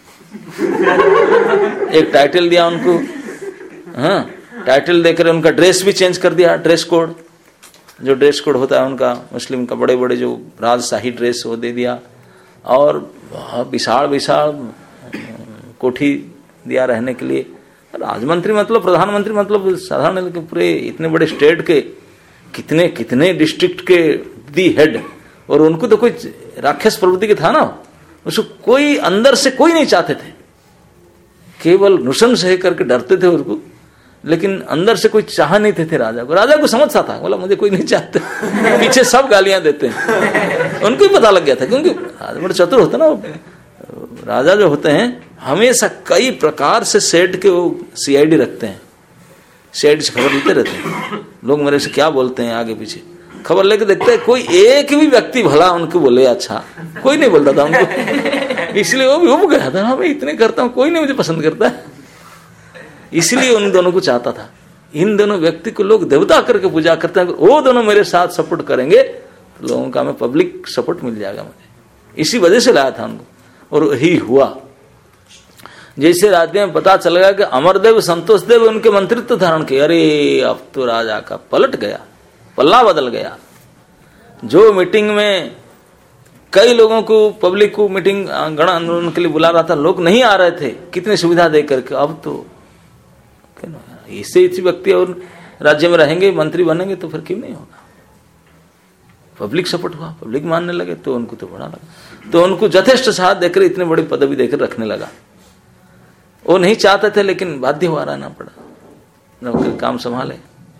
एक टाइटल दिया उनको। हाँ, टाइटल देकर उनका ड्रेस भी चेंज कर दिया, ड्रेस कोड, जो ड्रेस कोड होता है उनका मुस्लिम का, बड़े बड़े जो राजशाही ड्रेस वो दे दिया। और विशाल विशाल कोठी दिया रहने के लिए। राजमंत्री मतलब प्रधानमंत्री मतलब साधारण, पूरे इतने बड़े स्टेट के कितने कितने डिस्ट्रिक्ट के दी हेड, और उनको तो कोई राक्षस प्रवृत्ति के था ना, उसको कोई अंदर से कोई नहीं चाहते थे, केवल नृशंस है करके डरते थे उसको, लेकिन अंदर से कोई चाह नहीं थे, थे राजा को। राजा को समझता था, बोला मुझे कोई नहीं चाहते, पीछे सब गालियां देते हैं। उनको भी पता लग गया था, क्योंकि राजा बड़े चतुर होते ना, राजा जो होते हैं हमेशा कई प्रकार से सेठ के वो सीआईडी रखते हैं, सीआईडी से खबर लेते रहते हैं। लोग मेरे से क्या बोलते हैं आगे पीछे, खबर लेके देखते हैं, कोई एक भी व्यक्ति भला उनको बोले अच्छा, कोई नहीं बोलता था उनको। इसलिए वो भी उब गया था, मैं इतने करता हूँ, कोई नहीं मुझे पसंद करता है। इसलिए उन दोनों को चाहता था, इन दोनों व्यक्ति को लोग देवता करके पूजा करते हैं, वो दोनों मेरे साथ सपोर्ट करेंगे तो लोगों का हमें पब्लिक सपोर्ट मिल जाएगा मुझे। इसी वजह से लाया था उनको, और वही हुआ। जैसे राज्य में पता चल गया कि अमरदेव संतोष देव उनके मंत्रित्व धारण किए, अरे अब तो राजा का पलट गया, पल्ला बदल गया। जो मीटिंग में कई लोगों को, पब्लिक को मीटिंग गण आंदोलन के लिए बुला रहा था, लोग नहीं आ रहे थे, कितनी सुविधा दे करके, अब तो इससे इसी व्यक्ति और राज्य में रहेंगे, मंत्री बनेंगे तो फिर क्यों नहीं होगा। पब्लिक सपोर्ट हुआ, पब्लिक मानने लगे, तो उनको तो बड़ा लगा, तो उनको यथेष्ट साथ देकर इतने बड़ी पदवी देकर रखने लगा। वो नहीं चाहते थे, लेकिन बाध्य हुआ रहना पड़ा, नौकर काम संभाले।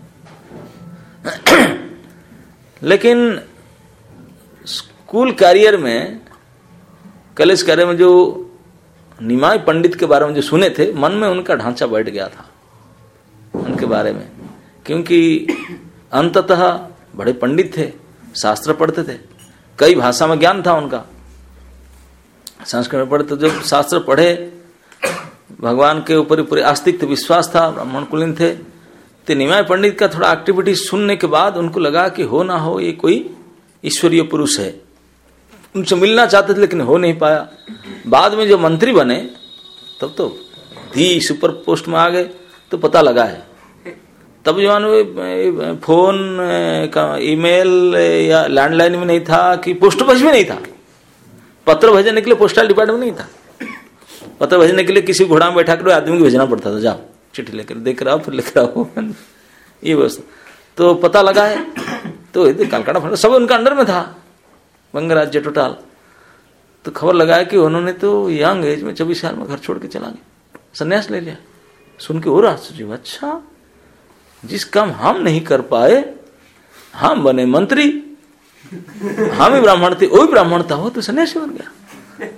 लेकिन स्कूल कैरियर में, कॉलेज कैरियर में जो निमाई पंडित के बारे में जो सुने थे, मन में उनका ढांचा बैठ गया था उनके बारे में, क्योंकि अंततः बड़े पंडित थे, शास्त्र पढ़ते थे, कई भाषा में ज्ञान था उनका, संस्कृत में पढ़ते, जब शास्त्र पढ़े, भगवान के ऊपर पूरे आस्तिक विश्वास था, ब्राह्मण कुलीन थे। तो निमाई पंडित का थोड़ा एक्टिविटी सुनने के बाद उनको लगा कि हो ना हो ये कोई ईश्वरीय पुरुष है। उनसे मिलना चाहते थे लेकिन हो नहीं पाया। बाद में जो मंत्री बने तब तो दी सुपर पोस्ट में आ गए, तो पता लगा है। तब जो फोन का ईमेल या लैंडलाइन में नहीं था, कि पोस्ट ऑफिस में नहीं था, पत्र भेजने के लिए पोस्टल डिपार्टमेंट नहीं था, पत्र भेजने के लिए किसी घोड़ा में बैठा कर आदमी को भेजना पड़ता था, जाओ चिट्ठी लेकर देकर आओ, फिर लेकर आओ, ये बस। तो पता लगा है, तो कलकत्ता फंड सब उनका अंडर में था, बंग राज्य टोटल। तो खबर लगाया कि उन्होंने तो यंग एज में चौबीस साल में घर छोड़ के चला गया, संन्यास ले लिया। सुन के हो रहा, अच्छा जिस काम हम नहीं कर पाए हम बने मंत्री, हम ही ब्राह्मण थे, वो भी ब्राह्मण था, वो तो सन्यासी बन गया।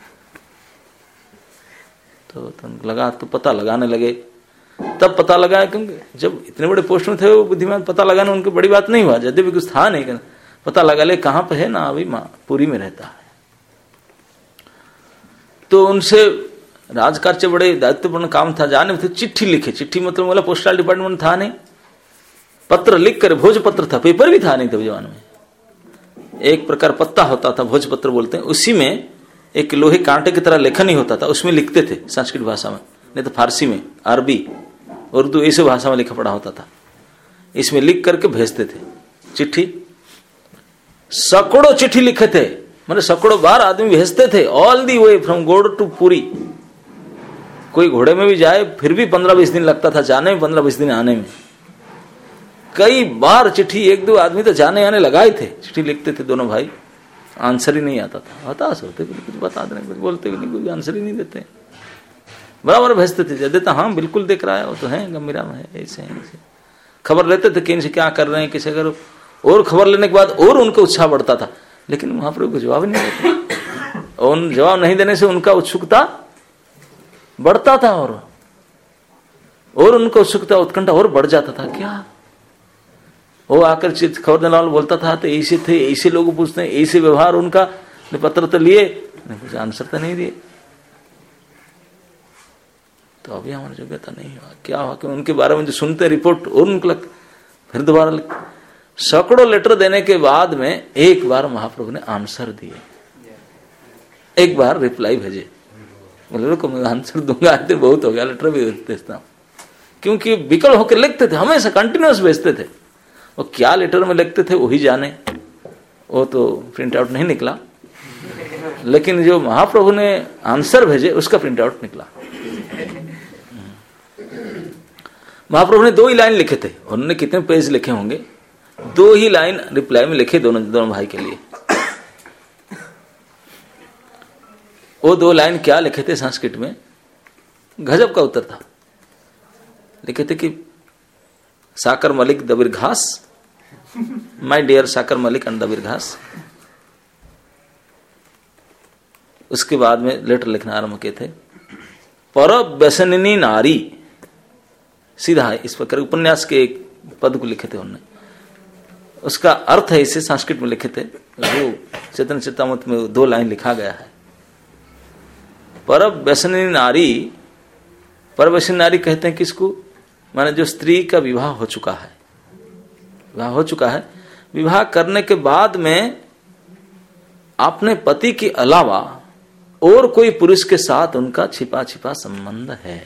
तो, तो लगा तो पता लगाने लगे। तब पता लगा, क्योंकि जब इतने बड़े पोस्ट में थे वो बुद्धिमान, पता लगाना उनकी बड़ी बात नहीं हुआ, यद्यपि कुछ था नहीं, पता लगा ले कहां पे है ना, अभी माँ पुरी में रहता है। तो उनसे राजकार्य से बड़े दायित्वपूर्ण काम था, जाने थे, चिट्ठी लिखे, चिट्ठी मतलब बोला पोस्टल डिपार्टमेंट था नहीं, पत्र लिख कर, भोजपत्र था, पेपर भी था नहीं तब जमाने में, एक प्रकार पत्ता होता था, भोजपत्र बोलते हैं, उसी में एक लोहे कांटे की तरह लेखन ही होता था, उसमें लिखते थे संस्कृत भाषा में, नहीं तो फारसी में, अरबी, उर्दू, ऐसे भाषा में लिखा पढ़ा होता था। इसमें लिख करके भेजते थे चिट्ठी, सैकड़ों चिट्ठी लिखे थे, मतलब सैकड़ों बार आदमी भेजते थे, all the way from Gaud to Puri. कोई घोड़े में भी जाए फिर भी पंद्रह बीस दिन लगता था जाने में, पंद्रह बीस दिन आने में। कई बार चिट्ठी, एक दो आदमी तो जाने आने लगाए थे, चिट्ठी लिखते थे दोनों भाई, आंसर ही नहीं आता था, हताश होते, कुछ बता दें, कुछ बोलते भी नहीं, कोई आंसर ही नहीं देते, बराबर भेजते थे। जब देता हाँ बिल्कुल देख रहा है, वो तो है गंभीरा में है, ऐसे है, ऐसे खबर लेते थे कि इनसे क्या कर रहे हैं, किसे करो, और खबर लेने के बाद और उनका उत्साह बढ़ता था, लेकिन महाप्रभु को जवाब नहीं देते, और जवाब नहीं देने से उनका उत्सुकता बढ़ता था, और और उनका उत्सुकता उत्कंठा और बढ़ जाता था। क्या वो आकर चित खबर देने वाला बोलता था तो ऐसे थे, ऐसे लोग पूछते हैं, ऐसे व्यवहार उनका, पत्र तो लिए कुछ आंसर तो नहीं दिए। तो अभी हमारी योग्यता नहीं हुआ, क्या हुआ कि उनके बारे में जो सुनते रिपोर्ट और उनको लग, फिर दोबारा सैकड़ों लेटर देने के बाद में एक बार महाप्रभु ने आंसर दिए, एक बार रिप्लाई भेजे, बोले रुको मैं आंसर दूंगा, बहुत हो गया, लेटर भी भेजता हूं, क्योंकि विकल होकर लिखते थे, हमेशा कंटिन्यूस भेजते थे। वो क्या लेटर में लिखते थे वही जाने, वो तो प्रिंट आउट नहीं निकला, लेकिन जो महाप्रभु ने आंसर भेजे उसका प्रिंट आउट निकला। महाप्रभु ने दो ही लाइन लिखे थे, उन्होंने कितने पेज लिखे होंगे, दो ही लाइन रिप्लाई में लिखे दोनों दोनों भाई के लिए। वो दो लाइन क्या लिखे थे संस्कृत में, गजब का उत्तर था। लिखे थे कि साकर मलिक दबीर घास, माय डियर साकर मलिक एंड दबीर घास। उसके बाद में लेटर लिखना आरंभ किए थे, पर व्यसनिनी नारी, सीधा इस प्रकार उपन्यास के एक पद को लिखे थे उन्होंने, उसका अर्थ है इसे संस्कृत में लिखे थे, वो चेतन चेतामृत में दो लाइन लिखा गया है। पर व्यसनिनी नारी, पर व्यसनिनी नारी कहते हैं किसको, माने जो स्त्री का विवाह हो चुका है, विवाह हो चुका है, विवाह करने के बाद में अपने पति के अलावा और कोई पुरुष के साथ उनका छिपा छिपा संबंध है,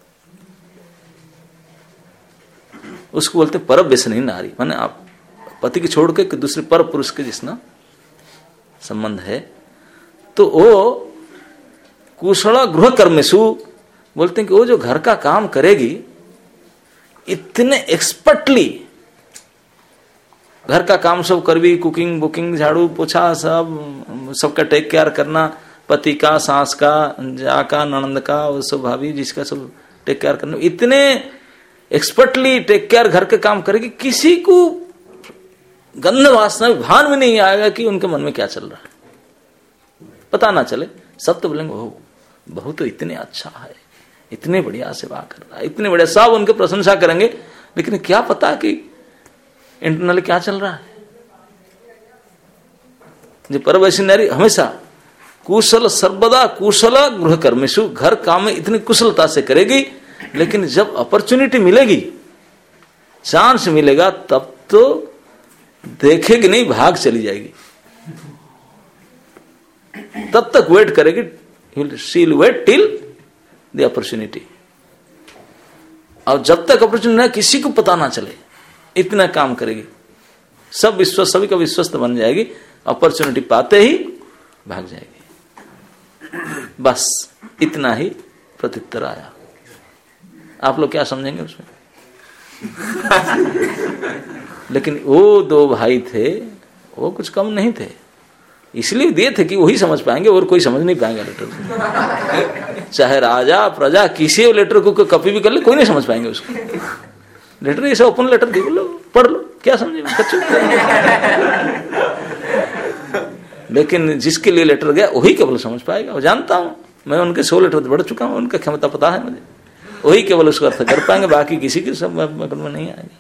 उसको बोलते पर व्यसनिनी नारी, माने आप पति के छोड़ के दूसरे पर पुरुष के जिसना संबंध है। तो वो कुशल गृह कर्मेषु, बोलते हैं कि वो जो घर का काम करेगी इतने एक्सपर्टली घर का काम सब कर भी, कुकिंग बुकिंग झाड़ू पोछा सब सबका टेक केयर करना, पति का, सास का, जा का, ननंद का, वो सब भाभी जिसका सब टेक केयर करना, इतने एक्सपर्टली टेक केयर घर के काम करेगी, किसी को गंध वासना भान में नहीं आएगा कि उनके मन में क्या चल रहा है, पता ना चले। सब तो बोलेंगे हो बहुत तो इतने अच्छा है, इतने बढ़िया सेवा कर रहा है, इतने बढ़िया, सब उनके प्रशंसा करेंगे, लेकिन क्या पता कि इंटरनली क्या चल रहा है। जो परवैसी नारी हमेशा कुशल, सर्वदा कुशल गृह कर्मेषु, घर काम में इतनी कुशलता से करेगी, लेकिन जब अपॉर्चुनिटी मिलेगी, चांस मिलेगा, तब तो देखेगी नहीं, भाग चली जाएगी, तब तक वेट करेगी, she will wait till the opportunity. और जब तक अपॉर्चुनिटी किसी को पता ना चले, इतना काम करेगी, सब विश्वास, सभी का विश्वस्त बन जाएगी, अपॉर्चुनिटी पाते ही भाग जाएगी। बस इतना ही प्रत्युत्तर आया। आप लोग क्या समझेंगे उसमें? लेकिन वो दो भाई थे, वो कुछ कम नहीं थे, इसलिए दिए थे कि वही समझ पाएंगे, और कोई समझ नहीं पाएंगे लेटर को। चाहे राजा प्रजा किसी लेटर को कॉपी भी कर ले, कोई नहीं समझ पाएंगे उसको। लेटर ऐसा ओपन लेटर दे लो, पढ़ लो, क्या समझे बच्चों। लेकिन जिसके लिए लेटर गया वही केवल समझ पाएगा। वो जानता हूं मैं, उनके सौ लेटर बढ़ चुका हूं, उनका क्षमता पता है मुझे, वही केवल उसका अर्थ कर पाएंगे, बाकी किसी के सब मगन में नहीं आएंगे।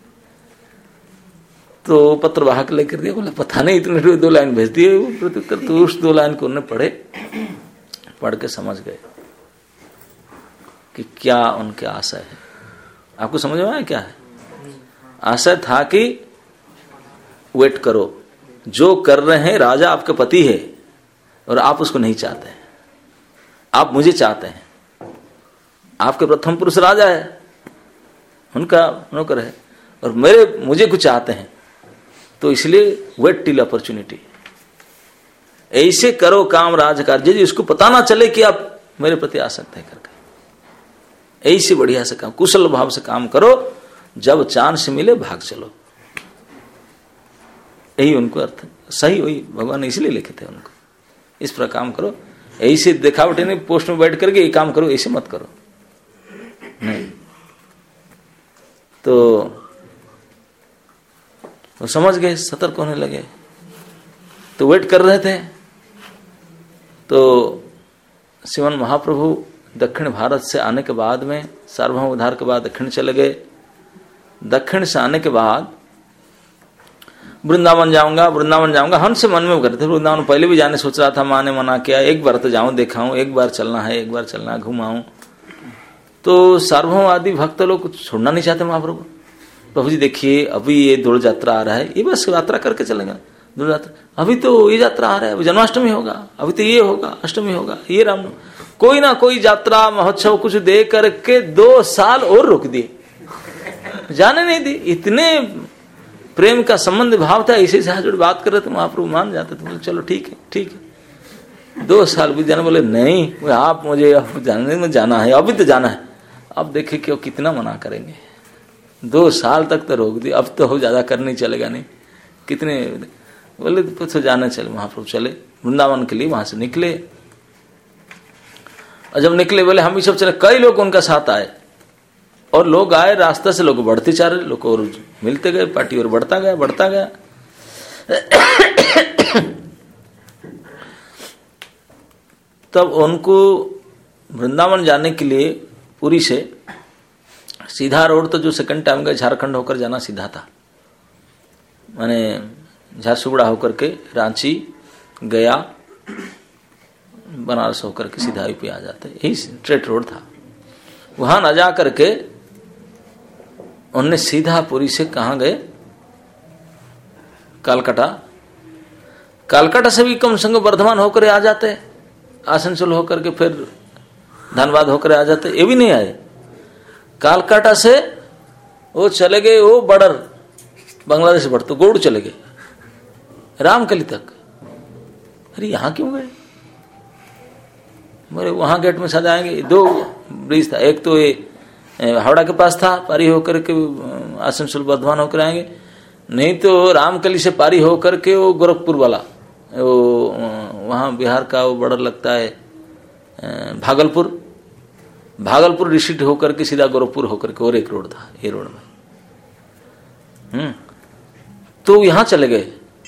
तो पत्र वाहक लेकर दिया, बोला पता नहीं इतने दो लाइन भेज दिए प्रत्युत्तर। तो उस दो लाइन को उन्होंने पढ़े, पढ़ के समझ गए कि क्या उनके आशय है। आपको समझ में आया क्या है आशय? था कि वेट करो, जो कर रहे हैं राजा आपके पति है और आप उसको नहीं चाहते हैं, आप मुझे चाहते हैं। आपके प्रथम पुरुष राजा है, उनका नौकर है, और मेरे मुझे कुछ चाहते हैं, तो इसलिए वेट टिल अपॉर्चुनिटी। ऐसे करो काम राज कार्य जिसको पता ना चले कि आप मेरे प्रति आसक्त है करके। ऐसे बढ़िया से काम, कुशल भाव से काम करो, जब चांस मिले भाग चलो। यही उनको अर्थ सही हुई, भगवान ने इसलिए लिखे थे उनको, इस प्रकार काम करो। ऐसे दिखावटी नहीं, पोस्ट में बैठ करके ये काम करो, ऐसे मत करो नहीं। तो वो समझ गए, सतर्क होने लगे। तो वेट कर रहे थे। तो श्रीमन महाप्रभु दक्षिण भारत से आने के बाद में, सार्वभौम उद्धार के बाद दक्षिण चले गए। दक्षिण से आने के बाद वृंदावन जाऊंगा, वृंदावन जाऊंगा, हमसे मन में करते थे। वृंदावन पहले भी जाने सोच रहा था, माँ ने मना किया, एक बार तो जाऊं, देखाऊं, एक बार चलना है, एक बार चलना, घुमाऊं। तो सार्वभौम आदि भक्त लोग कुछ छोड़ना नहीं चाहते महाप्रभु। प्रभु जी देखिए, अभी ये दौड़ यात्रा आ रहा है, ये बस यात्रा करके चलेंगे। दौड़ यात्रा, अभी तो ये यात्रा आ रहा है, अभी जन्माष्टमी होगा, अभी तो ये होगा, अष्टमी होगा, ये राम, कोई ना कोई यात्रा महोत्सव कुछ दे करके दो साल और रोक दिए, जाने नहीं दी। इतने प्रेम का संबंध भाव था, इसी से हाथ बात कर रहे थे, महाप्रभु मान जाते थे, बोले चलो ठीक है ठीक है। दो साल बीत जाने, बोले नहीं आप मुझे अब जाने में जाना है, अभी तो जाना है। अब देखे कि वो कितना मना करेंगे, दो साल तक तो रोक दी, अब तो हो ज्यादा करनी चलेगा नहीं, कितने बोले तो जाना चले। महाप्रभु चले वृंदावन के लिए, वहां से निकले, और जब निकले बोले हम भी सब चले। कई लोग उनका साथ आए, और लोग आए, रास्ते से लोग बढ़ते जा रहे, लोग और मिलते गए, पार्टी और बढ़ता गया बढ़ता गया। तब उनको वृंदावन जाने के लिए पुरी से सीधा रोड, तो जो सेकंड टाइम गए झारखंड होकर जाना सीधा था, माने झारसुगुड़ा होकर के रांची, गया, बनारस होकर के सीधा यूपी आ जाते, यही स्ट्रेट रोड था। वहां न जा करके उन्होंने सीधा पुरी से कहां गए, कलकत्ता। कलकत्ता से भी कम संग वर्धमान होकर आ जाते, आसनसोल होकर के फिर धनबाद होकर आ जाते, ये भी नहीं आए। कलकत्ता से वो चले गए, वो बॉर्डर बांग्लादेश बढ़, तो गोड़ चले गए रामकली तक। अरे यहां क्यों गए? बोले वहां गेट में सजा आएंगे। दो ब्रिज था, एक तो ये हावड़ा के पास था, पारी होकर के आसनसोल वर्धमान होकर आएंगे, नहीं तो रामकली से पारी होकर के वो गोरखपुर वाला, वो वहां बिहार का वो बॉर्डर लगता है भागलपुर, भागलपुर डिस्ट्रिक्ट होकर के सीधा गोरखपुर होकर के और एक रोड था, ये रोड में। हम्म तो यहां चले गए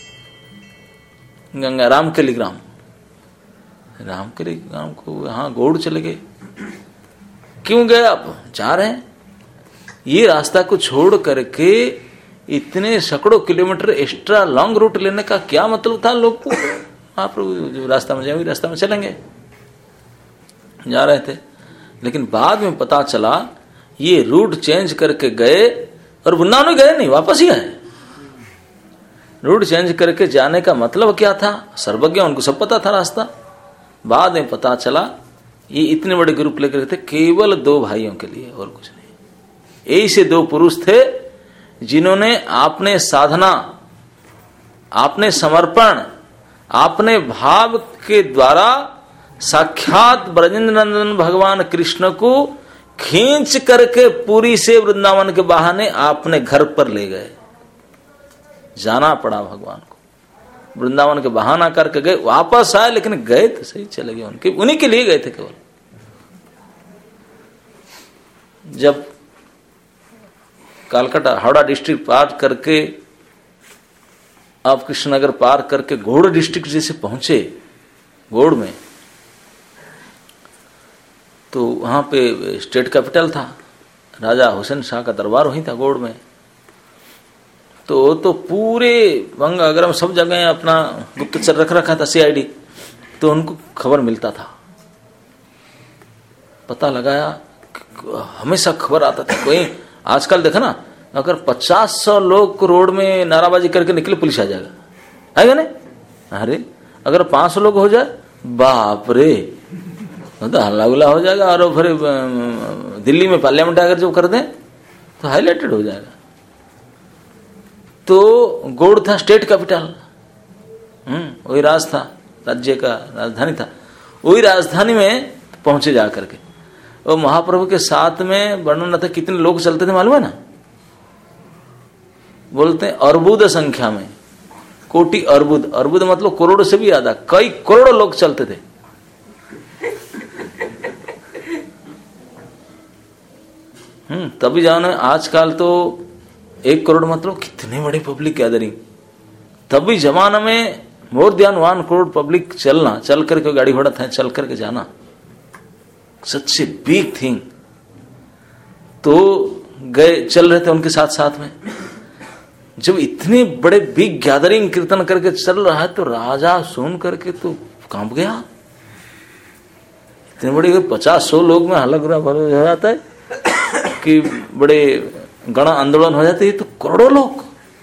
गंगा रामकली ग्राम, रामकली ग्राम को यहां गोड़ चले गए। क्यों गए? आप जा रहे हैं, ये रास्ता को छोड़ करके इतने सैकड़ों किलोमीटर एक्स्ट्रा लॉन्ग रूट लेने का क्या मतलब था लोग को? आप जो रास्ता में जाएंगे रास्ता में चलेंगे, जा रहे थे। लेकिन बाद में पता चला ये रूट चेंज करके गए, और वृंदावन गए नहीं, वापस ही आए। रूट चेंज करके जाने का मतलब क्या था? सर्वज्ञ, उनको सब पता था रास्ता। बाद में पता चला ये इतने बड़े ग्रुप लेकर थे केवल दो भाइयों के लिए, और कुछ नहीं। ऐसे दो पुरुष थे जिन्होंने आपने साधना, आपने समर्पण, आपने भाव के द्वारा साक्षात ब्रजेंद्र नंदन भगवान कृष्ण को खींच करके पुरी से वृंदावन के बहाने आपने घर पर ले गए। जाना पड़ा भगवान को, वृंदावन के बहाना करके गए, वापस आए, लेकिन गए तो सही, चले गए उनके, उन्हीं के लिए गए थे केवल। जब कालकाटा हावड़ा डिस्ट्रिक्ट पार करके आप कृष्णनगर पार करके घोड़ डिस्ट्रिक्ट जैसे पहुंचे घोड़ में, तो वहां पे स्टेट कैपिटल था, राजा हुसैन शाह का दरबार वहीं था घोड़ में। तो तो पूरे वंग अगरम सब जगह अपना गुप्तचर रख रखा था, सीआईडी, तो उनको खबर मिलता था, पता लगाया, हमेशा खबर आता था। कोई आजकल देखा ना, अगर पचास सौ लोग को रोड में नाराबाजी करके निकले पुलिस आ जाएगा, आएगा नहीं? अरे अगर पांच सौ लोग हो जाए, बाप रे, तो हल्ला गुल्ला हो जाएगा। और फिर दिल्ली में पार्लियामेंट अगर जो कर दें तो हाईलाइटेड हो जाएगा। तो गौड़ था स्टेट कैपिटल, हम्म वही राज था, राज्य का राजधानी था। वही राजधानी में पहुंचे जा करके, और महाप्रभु के साथ में वर्णन था कितने लोग चलते थे मालूम है ना? बोलते हैं अर्बुद संख्या में, कोटि अर्बुद, अर्बुद मतलब करोड़ से भी ज्यादा, कई करोड़ लोग चलते थे। हम्म तभी जानो, आजकल तो एक करोड़ मतलब कितने बड़े पब्लिक गैदरिंग। तभी जमाना में more than one crore public चलना, चल करके गाड़ी घोड़ा था, चल करके जाना, सच ए बिग थिंग। तो गए, चल रहे थे उनके साथ साथ में। जब इतने बड़े बिग गैदरिंग कीर्तन करके चल रहा है, तो राजा सुन करके तो कांप गया। इतने बड़े पचास सौ लोग में हलक हो जाता है कि बड़े गण आंदोलन हो जाते हैं। तो करोड़ों लोग,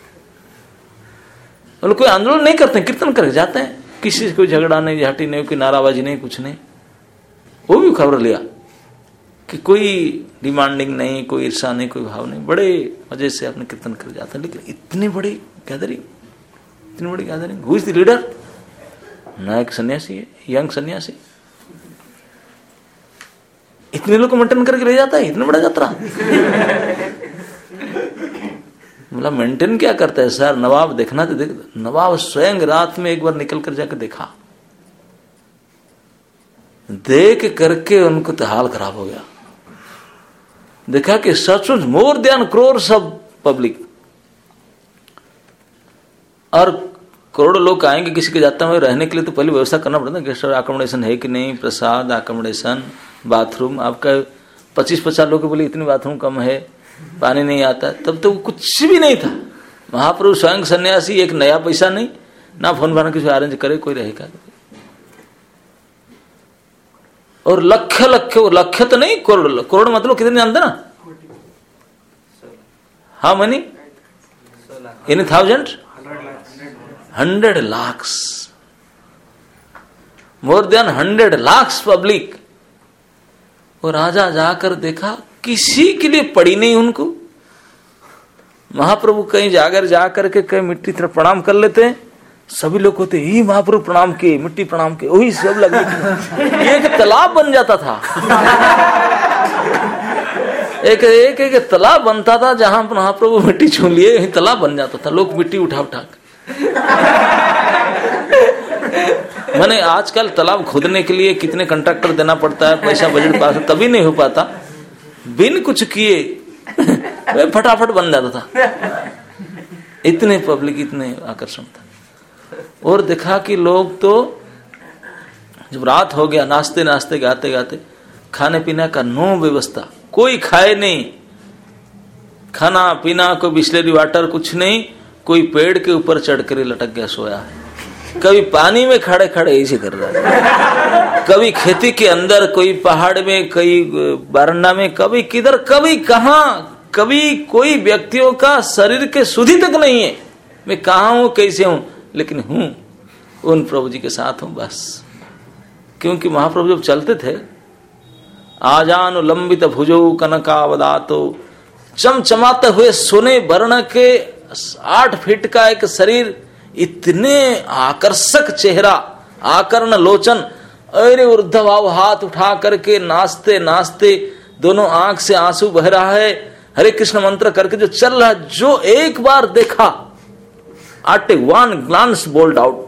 लोग कोई आंदोलन नहीं करते, कीर्तन करके जाते हैं, किसी से कोई झगड़ा नहीं, झाटी नहीं, कोई नाराबाजी नहीं, कुछ नहीं। वो भी खबर लिया कि कोई डिमांडिंग नहीं, कोई ईर्षा नहीं, कोई भाव नहीं, बड़े मजे से अपने कीर्तन कर जाते हैं। लेकिन इतने बड़े गैदरिंग, इतनी बड़ी gathering, who is the leader? नायक सन्यासी है, यंग सन्यासी। इतने लोग को मेंटेन करके ले जाता है, इतना बड़ा यात्रा। मतलब मेंटेन क्या करता है सर? नवाब देखना तो देख, नवाब स्वयं रात में एक बार निकल कर जाकर देखा, देख करके उनको तो हाल खराब हो गया। देखा कि सचमुच मोर देन करोड़ सब पब्लिक, और करोड़ लोग आएंगे किसी के जाता हुए, रहने के लिए तो पहले व्यवस्था करना पड़ता है, गेस्ट अकोमोडेशन है कि नहीं, प्रसाद, अकोमोडेशन, बाथरूम। आपका पच्चीस पचास लोग बोले इतनी बाथरूम कम है, पानी नहीं आता, तब तो कुछ भी नहीं था। महाप्रभु स्वयं सन्यासी, एक नया पैसा नहीं, ना फोन भाना किसी अरेंज करे, कोई रहेगा। और लक्ष लक्ष, लक्ष तो नहीं, करोड़, करोड़ मतलब कितने जानते ना? हाँ many in thousand, hundred lakhs, more than hundred lakhs public. और राजा जाकर देखा, किसी के लिए पड़ी नहीं उनको। महाप्रभु कहीं जाकर जाकर के कहीं मिट्टी तरफ प्रणाम कर लेते हैं, सभी लोग होते ही महाप्रभु प्रणाम किए, मिट्टी प्रणाम किए, वही सब लगे। एक तालाब बन जाता था, एक एक एक तालाब बनता था, जहां महाप्रभु मिट्टी छू लिए तालाब बन जाता था, लोग मिट्टी उठा उठा के। मैंने आजकल तालाब खोदने के लिए कितने कंट्रैक्टर देना पड़ता है, पैसा बजट पास, तभी नहीं हो पाता। बिन कुछ किए फटाफट बन जाता था। इतने पब्लिक, इतने आकर्षण था। और देखा कि लोग तो जब रात हो गया, नाचते नाचते गाते गाते, खाने पीने का नो व्यवस्था, कोई खाए नहीं, खाना पीना, कोई बिस्लेरी वाटर कुछ नहीं, कोई पेड़ के ऊपर चढ़कर लटक गया सोया है, कभी पानी में खड़े खड़े ऐसे कर रहा है, कभी खेती के अंदर, कोई पहाड़ में, कई बारंडा में, कभी किधर, कभी कहां, कभी कोई व्यक्तियों का शरीर के सुधि तक नहीं है, मैं कहां हूं, कैसे हूं, लेकिन हूं उन प्रभु जी के साथ हूं बस। क्योंकि महाप्रभु जब चलते थे, आजानु लंबित भुजो कनकावदातो, चमचमाते हुए सोने वर्ण के आठ फीट का एक शरीर, इतने आकर्षक चेहरा, आकर्ण लोचन, अरे ऊर्ध्व भाव हाथ उठा करके नाचते नाचते, दोनों आंख से आंसू बह रहा है, हरे कृष्ण मंत्र करके जो चल रहा है, जो एक बार देखा, at a one glance bolt out,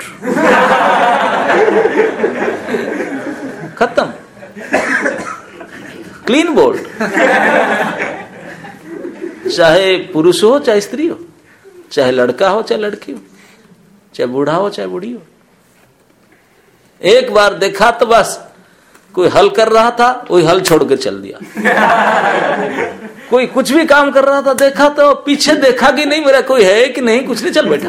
खत्म, क्लीन बोल्ट। चाहे पुरुष हो चाहे स्त्री हो, चाहे लड़का हो चाहे लड़की हो, चाहे बूढ़ा हो चाहे बूढ़ी हो। एक बार देखा तो बस, कोई हल कर रहा था वही हल छोड़ के चल दिया, कोई कुछ भी काम कर रहा था देखा तो पीछे देखा कि नहीं मेरा कोई है कि नहीं, कुछ नहीं, चल बैठा।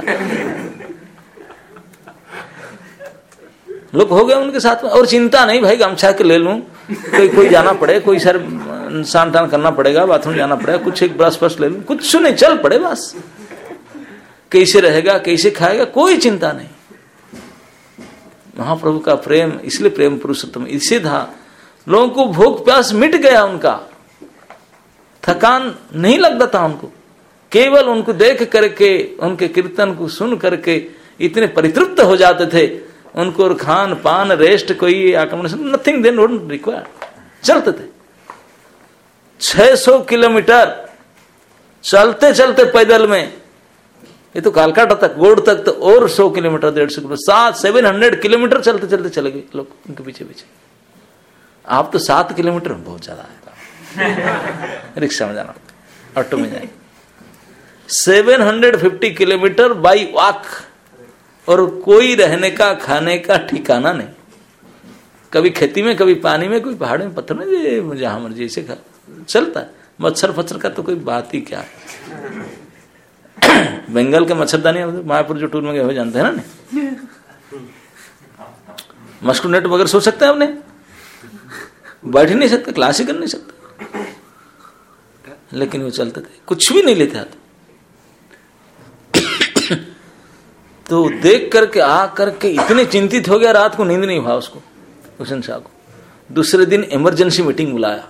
लोग हो गए उनके साथ में, और चिंता नहीं भाई गमछा के ले लूं, कोई कोई जाना पड़े, कोई सर स्नान टान करना पड़ेगा, बाथरूम जाना पड़ेगा, कुछ एक ब्रश ब्रश ले लूं, कुछ नहीं, चल पड़े बस। कैसे रहेगा कैसे खाएगा कोई चिंता नहीं। महाप्रभु का प्रेम, इसलिए प्रेम पुरुषोत्तम इसे था। लोगों को भूख प्यास मिट गया, उनका थकान नहीं लगता था उनको, केवल उनको देख करके उनके कीर्तन को सुन करके इतने परितृप्त हो जाते थे। उनको खान पान रेस्ट कोई आक्रमण नथिंग दे नोट रिक्वायर्ड, चलते थे। छह सौ किलोमीटर चलते चलते पैदल में, ये तो कालकाटा तक गोड़ तक तो और सौ किलोमीटर डेढ़ सौ किलोमीटर सात सेवन हंड्रेड किलोमीटर चलते चलते चले गए लोग उनके पीछे पीछे। आप तो सात किलोमीटर बहुत ज्यादा है, रिक्शा में जाना, ऑटो में जाए। Seven hundred fifty kilometre by walk, और कोई रहने का खाने का ठिकाना नहीं, कभी खेती में कभी पानी में, कोई पहाड़ में पत्थर में, जहां मर्जी से खा चलता है। मच्छर फच्छर का तो कोई बात ही क्या। बंगाल के मच्छरदानी मायापुर जो टूर में गए हो जानते हैं ना, मस्किटो नेट वगैरह सो सकते हैं अपने, बैठ ही नहीं सकते, क्लास ही कर नहीं सकते, लेकिन वो चलते थे, कुछ भी नहीं लेते हाथ। तो देख करके आ करके इतने चिंतित हो गया, रात को नींद नहीं हुआ उसको, हुसैन शाह को। दूसरे दिन इमरजेंसी मीटिंग बुलाया,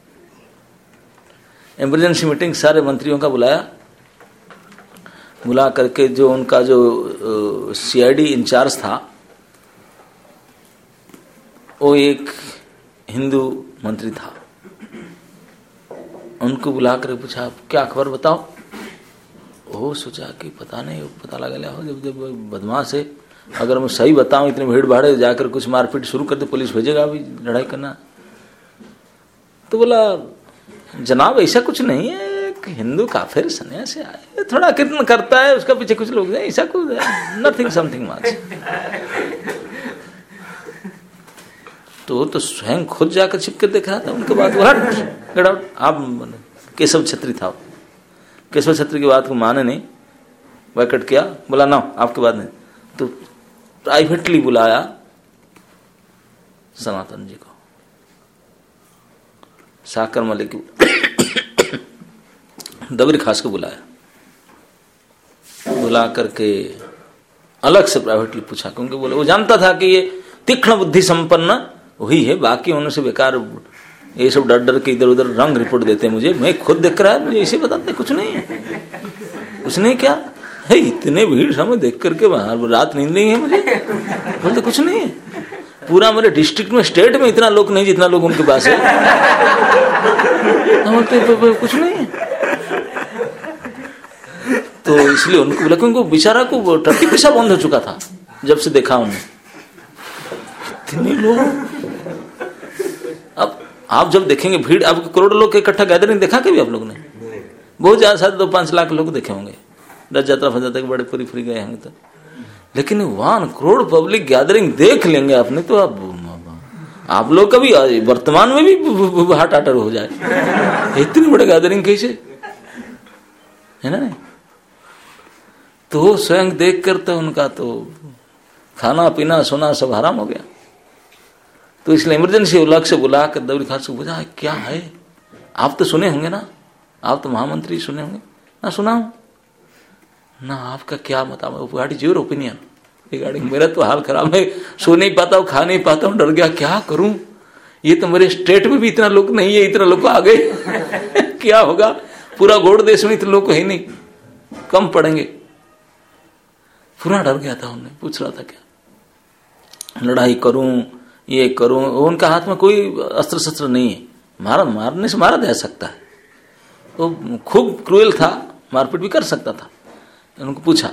इमरजेंसी मीटिंग सारे मंत्रियों का बुलाया, बुला करके जो उनका जो सीआईडी इंचार्ज था वो एक हिंदू मंत्री था, उनको बुला कर पूछा क्या खबर बताओ। वो सोचा कि पता नहीं, पता लगा लिया हो जब जब बदमाश है, अगर मैं सही बताऊं इतने भीड़ भाड़े जाकर कुछ मारपीट शुरू कर दे, पुलिस भेजेगा अभी लड़ाई करना। तो बोला जनाब ऐसा कुछ नहीं है, हिंदू काफिर सन्यासी आए, थोड़ा कीर्तन करता है, उसका पीछे कुछ लोग हैं, ऐसा कुछ नथिंग समथिंग मच। तो तो स्वयं खुद जाकर छिप कर देख रहा था। उनके बाद बोला गेट आउट। आप केशव छत्री था, केशव छत्री की बात को माने नहीं, बैकट किया, बोला ना आपके बात नहीं। तो प्राइवेटली बुलाया सनातन जी को, साकर मलिक की दबरी खास को बुलाया, बुला करके अलग से प्राइवेटली पूछा, क्योंकि बोले वो जानता था कि ये तीक्ष्ण बुद्धि संपन्न वही है, बाकी होने से बेकार ये सब डर डर के इधर उधर रंग रिपोर्ट देते हैं मुझे, मैं खुद देख रहा है, मुझे इसे बताते कुछ नहीं है, कुछ नहीं क्या है, इतने भीड़ समय देख करके बाहर रात नींद नहीं है मुझे, बोलते कुछ नहीं है, पूरा मेरे डिस्ट्रिक्ट में स्टेट में इतना लोग नहीं जितना लोग उनके पास है, बोलते कुछ नहीं है। तो इसलिए उनको बोला, क्योंकि बेचारा को टट्टी पैसा बंद हो चुका था जब से देखा उन्हें, इतने लोग। अब आप जब देखेंगे भीड़, अब करोड़ों लोग के इकट्ठा गैदरिंग देखा कभी आप लोग ने? बहुत ज्यादा शायद दो पांच लाख लोग देखे होंगे, रथ यात्रा फज जाता बड़े पूरी फ्री गए होंगे तो, लेकिन वन करोड़ पब्लिक गैदरिंग देख लेंगे आपने तो आप आप लोग का भी वर्तमान में भी हार्ट अटैक हो जाए, इतनी बड़ी गैदरिंग कैसे है ना। नहीं तो स्वयं देख कर तो उनका तो खाना पीना सोना सब हराम हो गया। तो इसलिए इमरजेंसी अलग से बुला कर दबरी खास को पूछा क्या है, आप तो सुने होंगे ना, आप तो महामंत्री सुने होंगे ना, सुना हूं ना, आपका क्या बताओ, what is your opinion regarding, मेरा तो हाल खराब है, सो नहीं पाता हूँ, खा नहीं पाता हूँ, डर गया, क्या करूं, ये तो मेरे स्टेट में भी इतना लोग नहीं है, इतना लोग आ गए क्या होगा, पूरा गोड़ देश में इतने लोग है नहीं, कम पड़ेंगे। पूरा डर गया था, उन्हें पूछ रहा था क्या लड़ाई करूं ये करूं, उनका हाथ में कोई अस्त्र शस्त्र नहीं है, मारा मारने से मारा जा सकता है, वो तो खूब क्रूएल था, मारपीट भी कर सकता था। उनको पूछा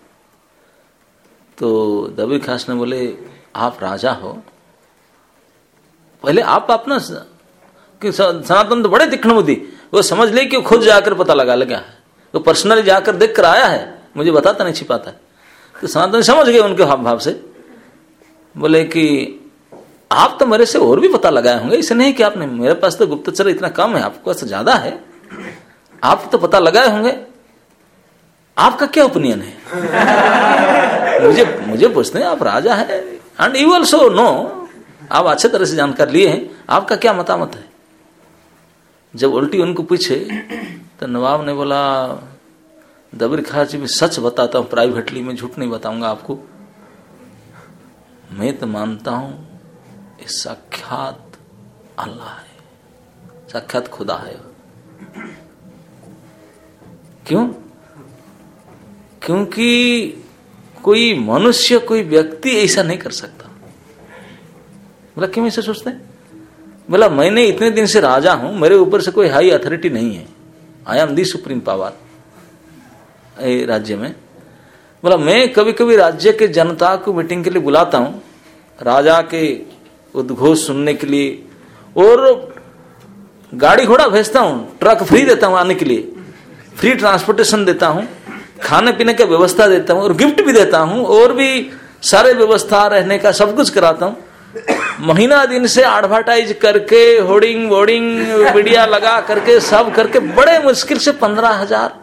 तो दबी खास ने बोले आप राजा हो, पहले आप अपना कि सनातन तो बड़े तीक्ष्ण बुद्धि, वो समझ ले कि खुद जाकर पता लगा लगा है, वो पर्सनली जाकर देख कर आया है, मुझे बताता नहीं छिपाता है। तो सनातन समझ गए उनके हाव भाव से, बोले कि आप तो मेरे से और भी पता लगाए होंगे, इसे नहीं कि आपने, मेरे पास तो गुप्तचर इतना कम है, आपके पास ज्यादा है, आप तो पता लगाए होंगे, आपका क्या ओपिनियन है? मुझे मुझे पूछते हैं, आप राजा है एंड यू ऑल्सो नो, आप अच्छे तरह से जानकार लिए हैं, आपका क्या मतामत है? जब उल्टी उनको पूछे तो नवाब ने बोला, दबीर खां जी मैं सच बताता हूं, प्राइवेटली, मैं झूठ नहीं बताऊंगा आपको, मैं तो मानता हूं ये साक्षात अल्लाह है, साक्षात खुदा है। क्यों? क्योंकि कोई मनुष्य, कोई व्यक्ति ऐसा नहीं कर सकता। बोला क्यों ऐसा सोचते हैं? बोला मैंने इतने दिन से राजा हूं, मेरे ऊपर से कोई हाई अथॉरिटी नहीं है, I am the supreme power राज्य में। बोला मैं कभी कभी राज्य के जनता को मीटिंग के लिए बुलाता हूं, राजा के उद्घोष सुनने के लिए, और गाड़ी घोड़ा भेजता हूं, ट्रक फ्री देता हूं आने के लिए, फ्री ट्रांसपोर्टेशन देता हूं, खाने पीने का व्यवस्था देता हूं, और गिफ्ट भी देता हूं, और भी सारे व्यवस्था रहने का सब कुछ कराता हूं। महीना दिन से एडवर्टाइज करके, होर्डिंग बोर्डिंग मीडिया लगा करके, सब करके बड़े मुश्किल से पंद्रह हजार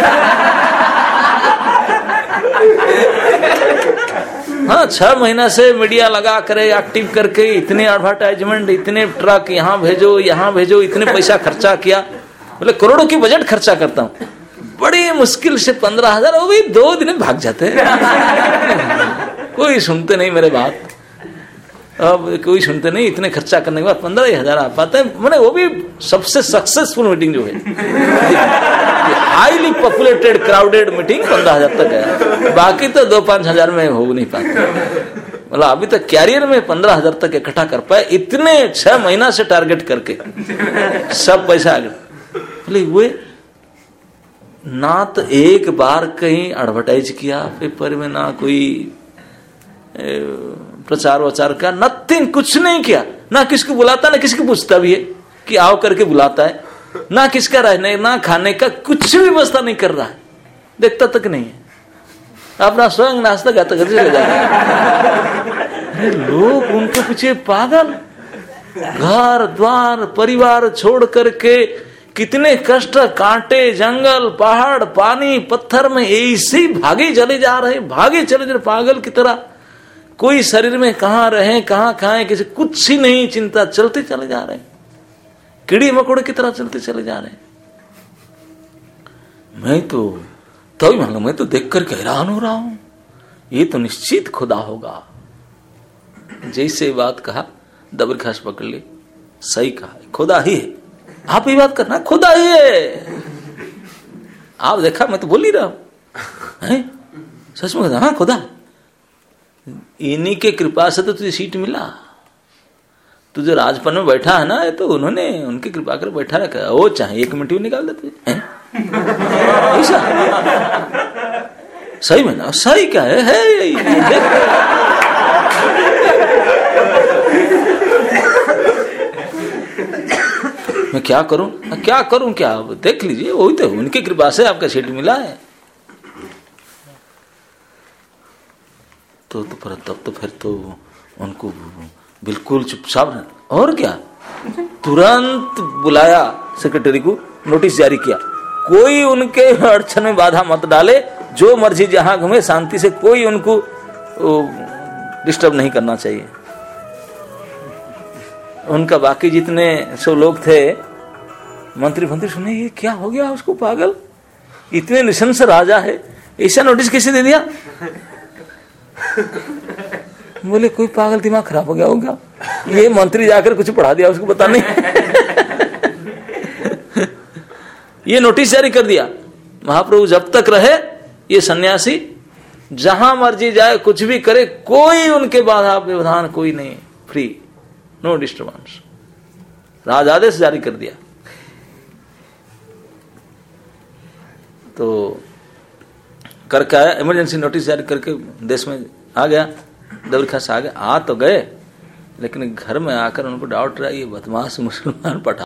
हाँ छह महीना से मीडिया लगा करे, एक्टिव करके, इतने एडवर्टाइजमेंट, इतने ट्रक यहाँ भेजो यहाँ भेजो, इतने पैसा खर्चा किया, बोले करोड़ों की बजट खर्चा करता हूँ, बड़ी मुश्किल से पंद्रह हजार, वो भी दो दिन में भाग जाते हैं। कोई सुनते नहीं मेरे बात, अब कोई सुनते नहीं, इतने खर्चा करने के बाद पंद्रह ही हजार आ पाते हैं। मैंने वो भी सबसे सक्सेसफुल मीटिंग जो है, हाईली पॉपुलेटेड क्राउडेड मीटिंग पंद्रह हजार तक है, बाकी तो दो पांच हजार में हो नहीं पाते। मतलब अभी तक कैरियर में पंद्रह हजार तक इकट्ठा कर पाए, इतने छह महीना से टारगेट करके सब पैसा आ गया। बोले हुए ना तो एक बार कहीं एडवर्टाइज किया पेपर में, ना कोई प्रचार वचार का, नथिंग, कुछ नहीं किया, ना किसको बुलाता, ना किसको पूछता भी है कि आओ करके बुलाता है, ना किसका रहने ना खाने का कुछ भी व्यवस्था नहीं कर रहा है, देखता तक नहीं है, अपना स्वयं नाश्ता गाता घर चले जा रहे। लोग उनके पीछे पागल, घर द्वार परिवार छोड़ करके कितने कष्ट, कांटे, जंगल, पहाड़, पानी, पत्थर में ऐसे ही भागे चले जा रहे, भागे चले जा रहे पागल की तरह। कोई शरीर में कहां रहे कहां खाएं, किसी कुछ ही नहीं चिंता, चलते चले जा रहे, कीड़ी मकोड़े की तरह चलते चले जा रहे। मैं तो तो ही मालूम, मैं तो देखकर हैरान हो रहा हूं, ये तो निश्चित खुदा होगा। जैसे बात कहा दबीर खां पकड़ ले, सही कहा, खुदा ही है, आप ये बात करना, खुदा ही है। आप देखा, मैं तो बोल ही रहा हूं, सच में हाँ खुदा, इन्हीं के कृपा से तो तुझे सीट मिला, तुझे राजपन में बैठा है ना, ये तो उन्होंने उनकी कृपा कर बैठा रखा, वो चाहे एक मिनट भी निकाल देते ऐसा। सही में ना, सही क्या है, है देख मैं क्या करूं क्या करूं क्या, देख लीजिए, वही तो उनकी कृपा से आपका सीट मिला है। तो, तो पर तब तो फिर तो उनको बिल्कुल चुपचाप, और क्या, तुरंत बुलाया सेक्रेटरी को, नोटिस जारी किया, कोई उनके अड़चन में बाधा मत डाले, जो मर्जी जहां घूमे शांति से, कोई उनको डिस्टर्ब नहीं करना चाहिए। उनका बाकी जितने सब लोग थे, मंत्री मंत्री सुने, ये क्या हो गया उसको, पागल, इतने निशंस राजा है, ऐसा नोटिस कैसे दे दिया? बोले कोई पागल दिमाग खराब हो गया होगा, ये मंत्री जाकर कुछ पढ़ा दिया उसको, पता नहीं। ये नोटिस जारी कर दिया, महाप्रभु जब तक रहे ये सन्यासी जहां मर्जी जाए, कुछ भी करे, कोई उनके बाधा व्यवधान कोई नहीं, फ्री, नो डिस्टर्बेंस, राजादेश जारी कर दिया। तो करके आया, इमरजेंसी नोटिस जारी करके देश में आ गया, दबीर खां आ गए, आ तो गए, लेकिन घर में आकर उनको डाउट रहा, ये बदमाश मुसलमान पठा